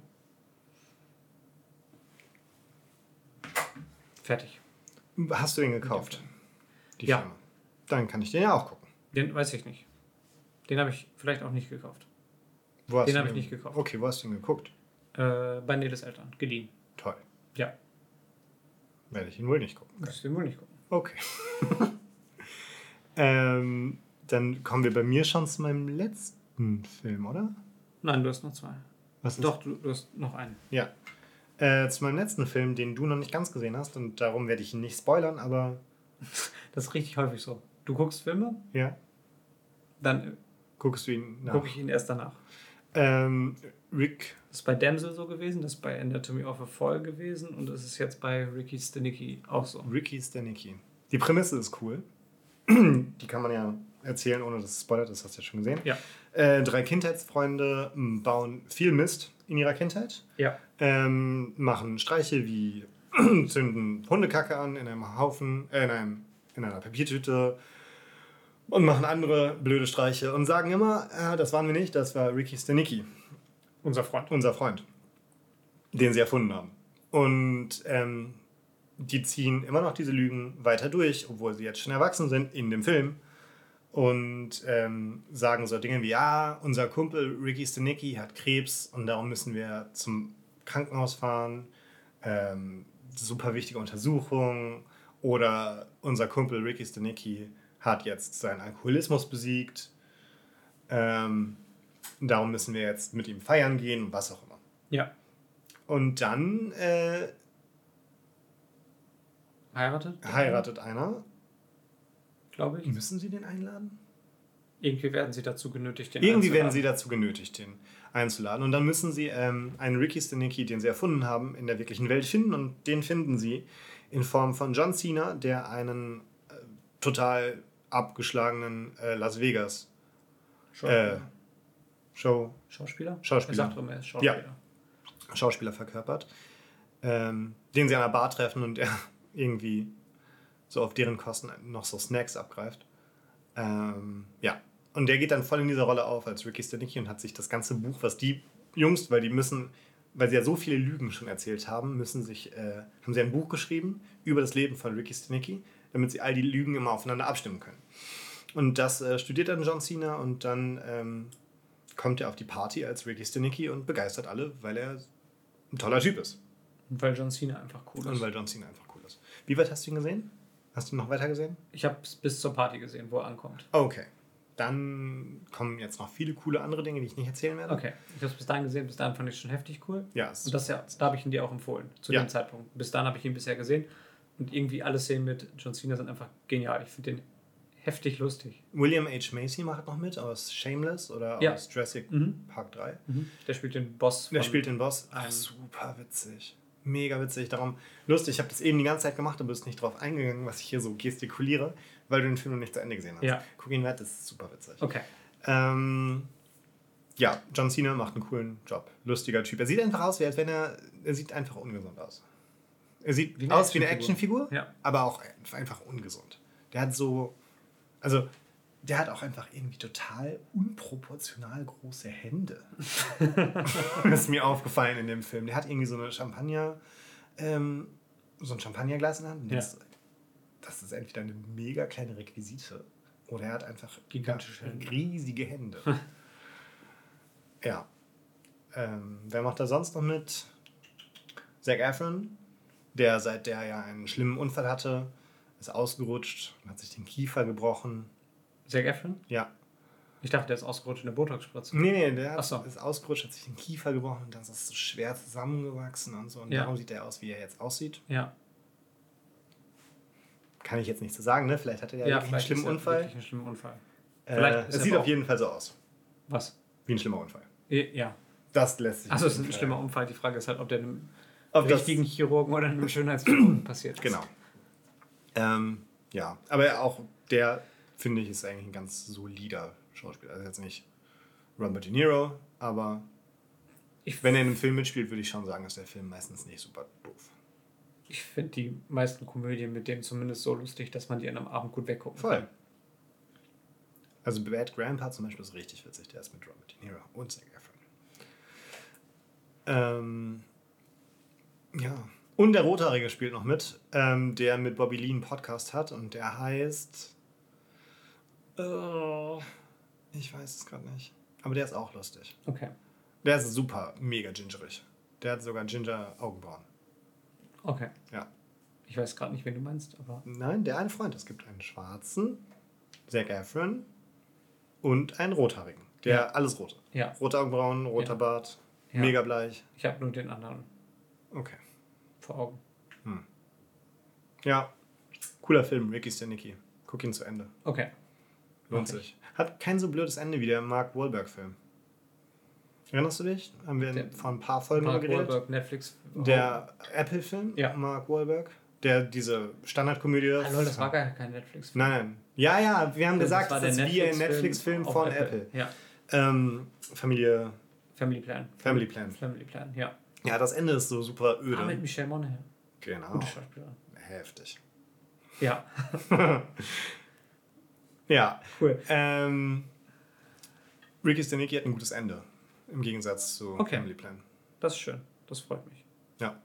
Fertig. Hast du den gekauft? Die Ja. Firma. Dann kann ich den ja auch gucken. Den weiß ich nicht. Den habe ich vielleicht auch nicht gekauft. Wo hast Den du habe ich nicht gekauft. Okay, wo hast du den geguckt? Bei Neles Eltern, geliehen. Toll. Ja, Werde ich ihn wohl nicht gucken. musst du den wohl nicht gucken. Okay. Dann kommen wir bei mir schon zu meinem letzten Film, oder? Nein, du hast noch zwei. Was ist? Doch, du hast noch einen. Ja. Zu meinem letzten Film, den du noch nicht ganz gesehen hast und darum werde ich ihn nicht spoilern, aber Das ist richtig häufig so. Du guckst Filme, ja, dann guckst du ihn nach. gucke ich ihn erst danach. Rick, Das ist bei Damsel so gewesen, das ist bei Anatomy of a Fall gewesen und das ist jetzt bei Ricky Stenicki auch so. Ricky Stenicki. Die Prämisse ist cool. Die kann man ja erzählen, ohne dass es spoilert, das hast du ja schon gesehen. Ja. 3 Kindheitsfreunde bauen viel Mist in ihrer Kindheit. Ja. Machen Streiche wie zünden Hundekacke an in einem Haufen, in einer Papiertüte und machen andere blöde Streiche und sagen immer, das waren wir nicht, das war Ricky Stenicki. Unser Freund. Unser Freund, den sie erfunden haben. Und die ziehen immer noch diese Lügen weiter durch, obwohl sie jetzt schon erwachsen sind in dem Film. Und sagen so Dinge wie, ja, unser Kumpel Ricky Stenicki hat Krebs und darum müssen wir zum Krankenhaus fahren. Super wichtige Untersuchung. Oder unser Kumpel Ricky Stenicki hat jetzt seinen Alkoholismus besiegt. Darum müssen wir jetzt mit ihm feiern gehen, was auch immer. Ja. Und dann heiratet einer. Glaube ich. Müssen sie den einladen? Irgendwie werden sie dazu genötigt, den einzuladen. Und dann müssen sie einen Ricky Stenicki, den sie erfunden haben, in der wirklichen Welt finden. Und den finden sie in Form von John Cena, der einen total abgeschlagenen Las Vegas Schauspieler? Schauspieler. Er sagt immer, er ist Schauspieler. Ja. Schauspieler verkörpert. Den sie an der Bar treffen und er irgendwie so auf deren Kosten noch so Snacks abgreift. Ja. Und der geht dann voll in dieser Rolle auf als Ricky Stenicki und hat sich das ganze Buch, was die Jungs, weil sie ja so viele Lügen schon erzählt haben, haben sie ein Buch geschrieben über das Leben von Ricky Stenicki, damit sie all die Lügen immer aufeinander abstimmen können. Und das studiert dann John Cena und dann kommt er auf die Party als Ricky Stenicki und begeistert alle, weil er ein toller Typ ist. Und weil John Cena einfach cool ist. Und weil John Cena einfach cool ist. Wie weit hast du ihn gesehen? Hast du noch weiter gesehen? Ich habe es bis zur Party gesehen, wo er ankommt. Okay. Dann kommen jetzt noch viele coole andere Dinge, die ich nicht erzählen werde. Okay. Ich habe es bis dahin gesehen. Bis dahin fand ich es schon heftig cool. Ja. Und da habe ich ihn dir auch empfohlen. Zu dem Zeitpunkt. Bis dahin habe ich ihn bisher gesehen. Und irgendwie alle Szenen mit John Cena sind einfach genial. Ich finde den heftig lustig. William H. Macy macht noch mit aus Shameless oder aus Jurassic Park 3. Der spielt den Boss. Der spielt den Boss. Ach, super witzig. Mega witzig. Darum lustig. Ich habe das eben die ganze Zeit gemacht, aber du bist nicht drauf eingegangen, was ich hier so gestikuliere, weil du den Film noch nicht zu Ende gesehen hast. Ja. Guck ihn wert, das ist super witzig. Okay. Ja, John Cena macht einen coolen Job. Lustiger Typ. Er sieht einfach aus, als wenn er sieht einfach ungesund aus. Er sieht aus wie eine Actionfigur, aber auch einfach ungesund. Der hat auch einfach irgendwie total unproportional große Hände. Das ist mir aufgefallen in dem Film. Der hat irgendwie so ein Champagnerglas in der Hand. Und das ist entweder eine mega kleine Requisite oder er hat einfach gigantische Hände. Riesige Hände. Ja. Wer macht da sonst noch mit? Zac Efron, der seit der ja einen schlimmen Unfall hatte, ist ausgerutscht und hat sich den Kiefer gebrochen. Zac Efron? Ja. Ich dachte, der ist ausgerutscht in der Botox-Spritze. Nee, der ist ausgerutscht, hat sich den Kiefer gebrochen und dann ist das so schwer zusammengewachsen und so. Und darum sieht er aus, wie er jetzt aussieht. Ja. Kann ich jetzt nicht so sagen, ne? Vielleicht hat er wirklich einen schlimmen Unfall. Wirklich einen schlimmen Unfall. Es sieht auf jeden Fall so aus. Was? Wie ein schlimmer Unfall. Ja. Das lässt sich. Also es ist ein schlimmer Unfall. Die Frage ist halt, ob der einem richtigen Chirurgen oder einem Schönheitschirurgen passiert ist. Genau. Ja, aber auch der, finde ich, ist eigentlich ein ganz solider Schauspieler. Also jetzt nicht Robert De Niro, aber wenn er in einem Film mitspielt, würde ich schon sagen, ist der Film meistens nicht super doof. Ich finde die meisten Komödien mit dem zumindest so lustig, dass man die an einem Abend gut weggucken kann. Voll. Also Bad Grandpa zum Beispiel ist richtig witzig. Der ist mit Robert De Niro und Zac Efron. Ja. Und der Rothaarige spielt noch mit, der mit Bobby Lee einen Podcast hat und der heißt... ich weiß es gerade nicht. Aber der ist auch lustig. Okay. Der ist super, mega gingerig. Der hat sogar Ginger-Augenbrauen. Okay. Ja. Ich weiß gerade nicht, wen du meinst, aber... Nein, der eine Freund. Es gibt einen schwarzen, Zac Efron und einen rothaarigen. Der alles rote. Ja. Rote Augenbrauen, roter Bart, mega bleich. Ich habe nur den anderen Okay. vor Augen. Ja, cooler Film, Ricky Stenicki. Guck ihn zu Ende. Okay. Lohnt sich. Hat kein so blödes Ende wie der Mark Wahlberg-Film. Erinnerst du dich? Haben wir vor ein paar Folgen Mark geredet? Wahlberg, Netflix. Der Apple-Film, Ja. Mark Wahlberg, diese Standardkomödie. Ah, lol, das war gar kein Netflix-Film. Nein. Ja, wir haben gesagt, war das der ist wie ein Netflix-Film Netflix-Film von auf Apple. Ja. Family Plan. Family Plan. Family Plan, ja. Ja, das Ende ist so super öde. Mit Michelle Monaghan. Genau. Gute Schauspieler. Heftig. Ja. Ja. Cool. Ricky Stenicki hat ein gutes Ende. Im Gegensatz zu Okay. Family Plan. Das ist schön. Das freut mich. Ja.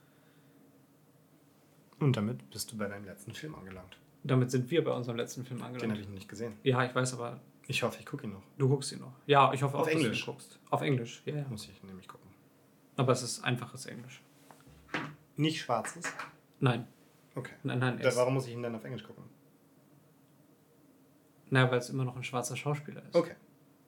Und damit bist du bei deinem letzten Film angelangt. Damit sind wir bei unserem letzten Film Den habe angelangt. ich noch nicht gesehen. Ja, ich weiß, aber Ich hoffe, ich gucke ihn noch. du guckst ihn noch. Ja, ich hoffe Auf auch, dass du Englisch. ihn guckst. Auf Englisch, ja. Muss ich nämlich gucken. Aber es ist einfaches Englisch. Nicht schwarzes? Nein. Okay. Nein, Warum muss ich ihn dann auf Englisch gucken? Naja, weil es immer noch ein schwarzer Schauspieler ist. Okay.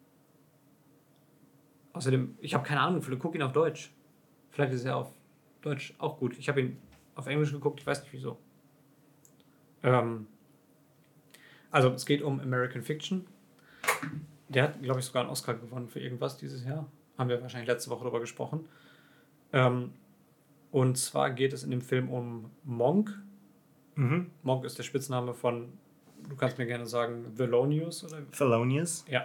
Außerdem, ich habe keine Ahnung, vielleicht guck ihn auf Deutsch. Vielleicht ist er auf Deutsch auch gut. Ich habe ihn auf Englisch geguckt, ich weiß nicht wieso. Also es geht um American Fiction. Der hat, glaube ich, sogar einen Oscar gewonnen für irgendwas dieses Jahr. Haben wir wahrscheinlich letzte Woche darüber gesprochen. Und zwar geht es in dem Film um Monk. Monk ist der Spitzname von, du kannst mir gerne sagen, Thelonious oder? Thelonious? Ja.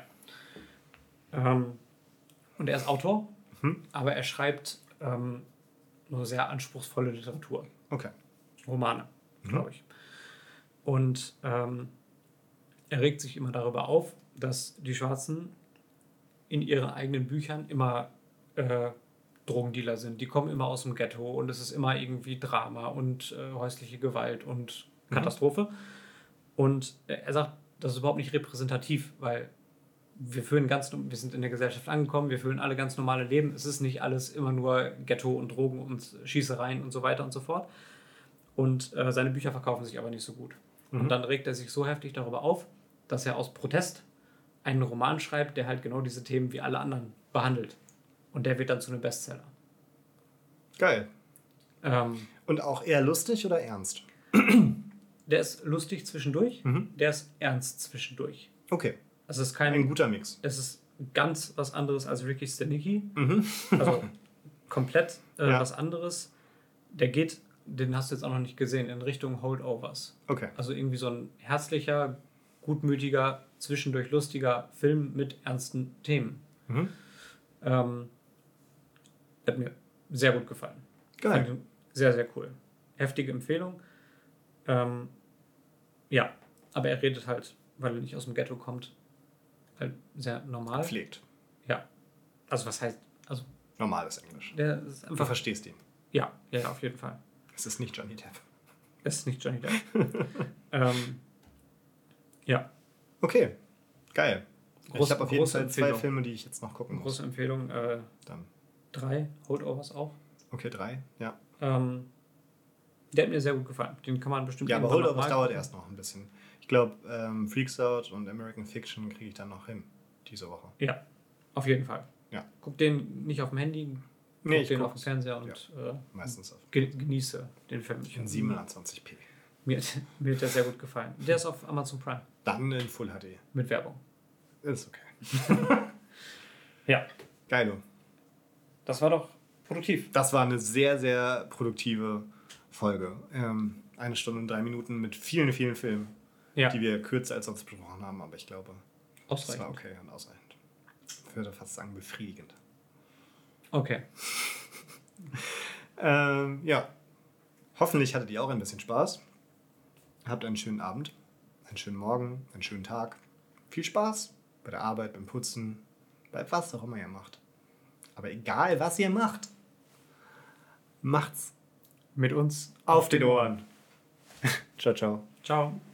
Und er ist Autor, aber er schreibt nur sehr anspruchsvolle Literatur. Okay. Romane, glaube ich. Und er regt sich immer darüber auf, dass die Schwarzen in ihren eigenen Büchern immer Drogendealer sind. Die kommen immer aus dem Ghetto und es ist immer irgendwie Drama und häusliche Gewalt und Katastrophe. Und er sagt, das ist überhaupt nicht repräsentativ, weil wir sind in der Gesellschaft angekommen, wir führen alle ganz normale Leben. Es ist nicht alles immer nur Ghetto und Drogen und Schießereien und so weiter und so fort. Und seine Bücher verkaufen sich aber nicht so gut. Und dann regt er sich so heftig darüber auf, dass er aus Protest einen Roman schreibt, der halt genau diese Themen wie alle anderen behandelt. Und der wird dann zu einem Bestseller. Geil. Und auch eher lustig oder ernst? Der ist lustig zwischendurch, der ist ernst zwischendurch. Okay. Es ist Ein guter Mix. Es ist ganz was anderes als Ricky Stenicki. Also komplett was anderes. Der geht, den hast du jetzt auch noch nicht gesehen, in Richtung Holdovers. Okay. Also irgendwie so ein herzlicher, gutmütiger, zwischendurch lustiger Film mit ernsten Themen. Hat mir sehr gut gefallen. Geil. Fand ihn sehr, sehr cool. Heftige Empfehlung. Ja, aber er redet halt, weil er nicht aus dem Ghetto kommt, halt sehr normal. Pflegt. Ja. Also was heißt, also Normales Englisch. der ist Du einfach, verstehst ihn. ja, auf jeden Fall. Es ist nicht Johnny Depp. Es ist nicht Johnny Depp. Ja. Okay. Geil. Ich habe auf jeden große Fall 2 Empfehlung. Filme, die ich jetzt noch gucken muss. Große Empfehlung. Dann. 3, Holdovers auch. Okay, 3. Ja. Der hat mir sehr gut gefallen. Den kann man bestimmt Ja, aber irgendwann noch Holdovers mal dauert gucken. erst noch ein bisschen. Ich glaube, Freaks Out und American Fiction kriege ich dann noch hin. Diese Woche. Ja, auf jeden Fall. Ja. Guck den nicht auf dem Handy, Nee, guck den auf dem guck's. Fernseher und Meistens auf. genieße den Film. In 720p. Mir hat der sehr gut gefallen. Der ist auf Amazon Prime Dann in Full HD. mit Werbung. Ist okay. Ja, Geilo. das war doch produktiv. Das war eine sehr, sehr produktive Folge. 1 Stunde und 3 Minuten mit vielen, vielen Filmen, Ja, die wir kürzer als sonst besprochen haben, aber ich glaube, das ausreichend. war okay und ausreichend. Ich würde fast sagen, befriedigend. Okay. Ja. Hoffentlich hattet ihr auch ein bisschen Spaß. Habt einen schönen Abend, einen schönen Morgen, einen schönen Tag. Viel Spaß bei der Arbeit, beim Putzen, bei was auch immer ihr macht. Aber egal, was ihr macht, macht's Mit uns auf den Ohren. Ciao, ciao. Ciao.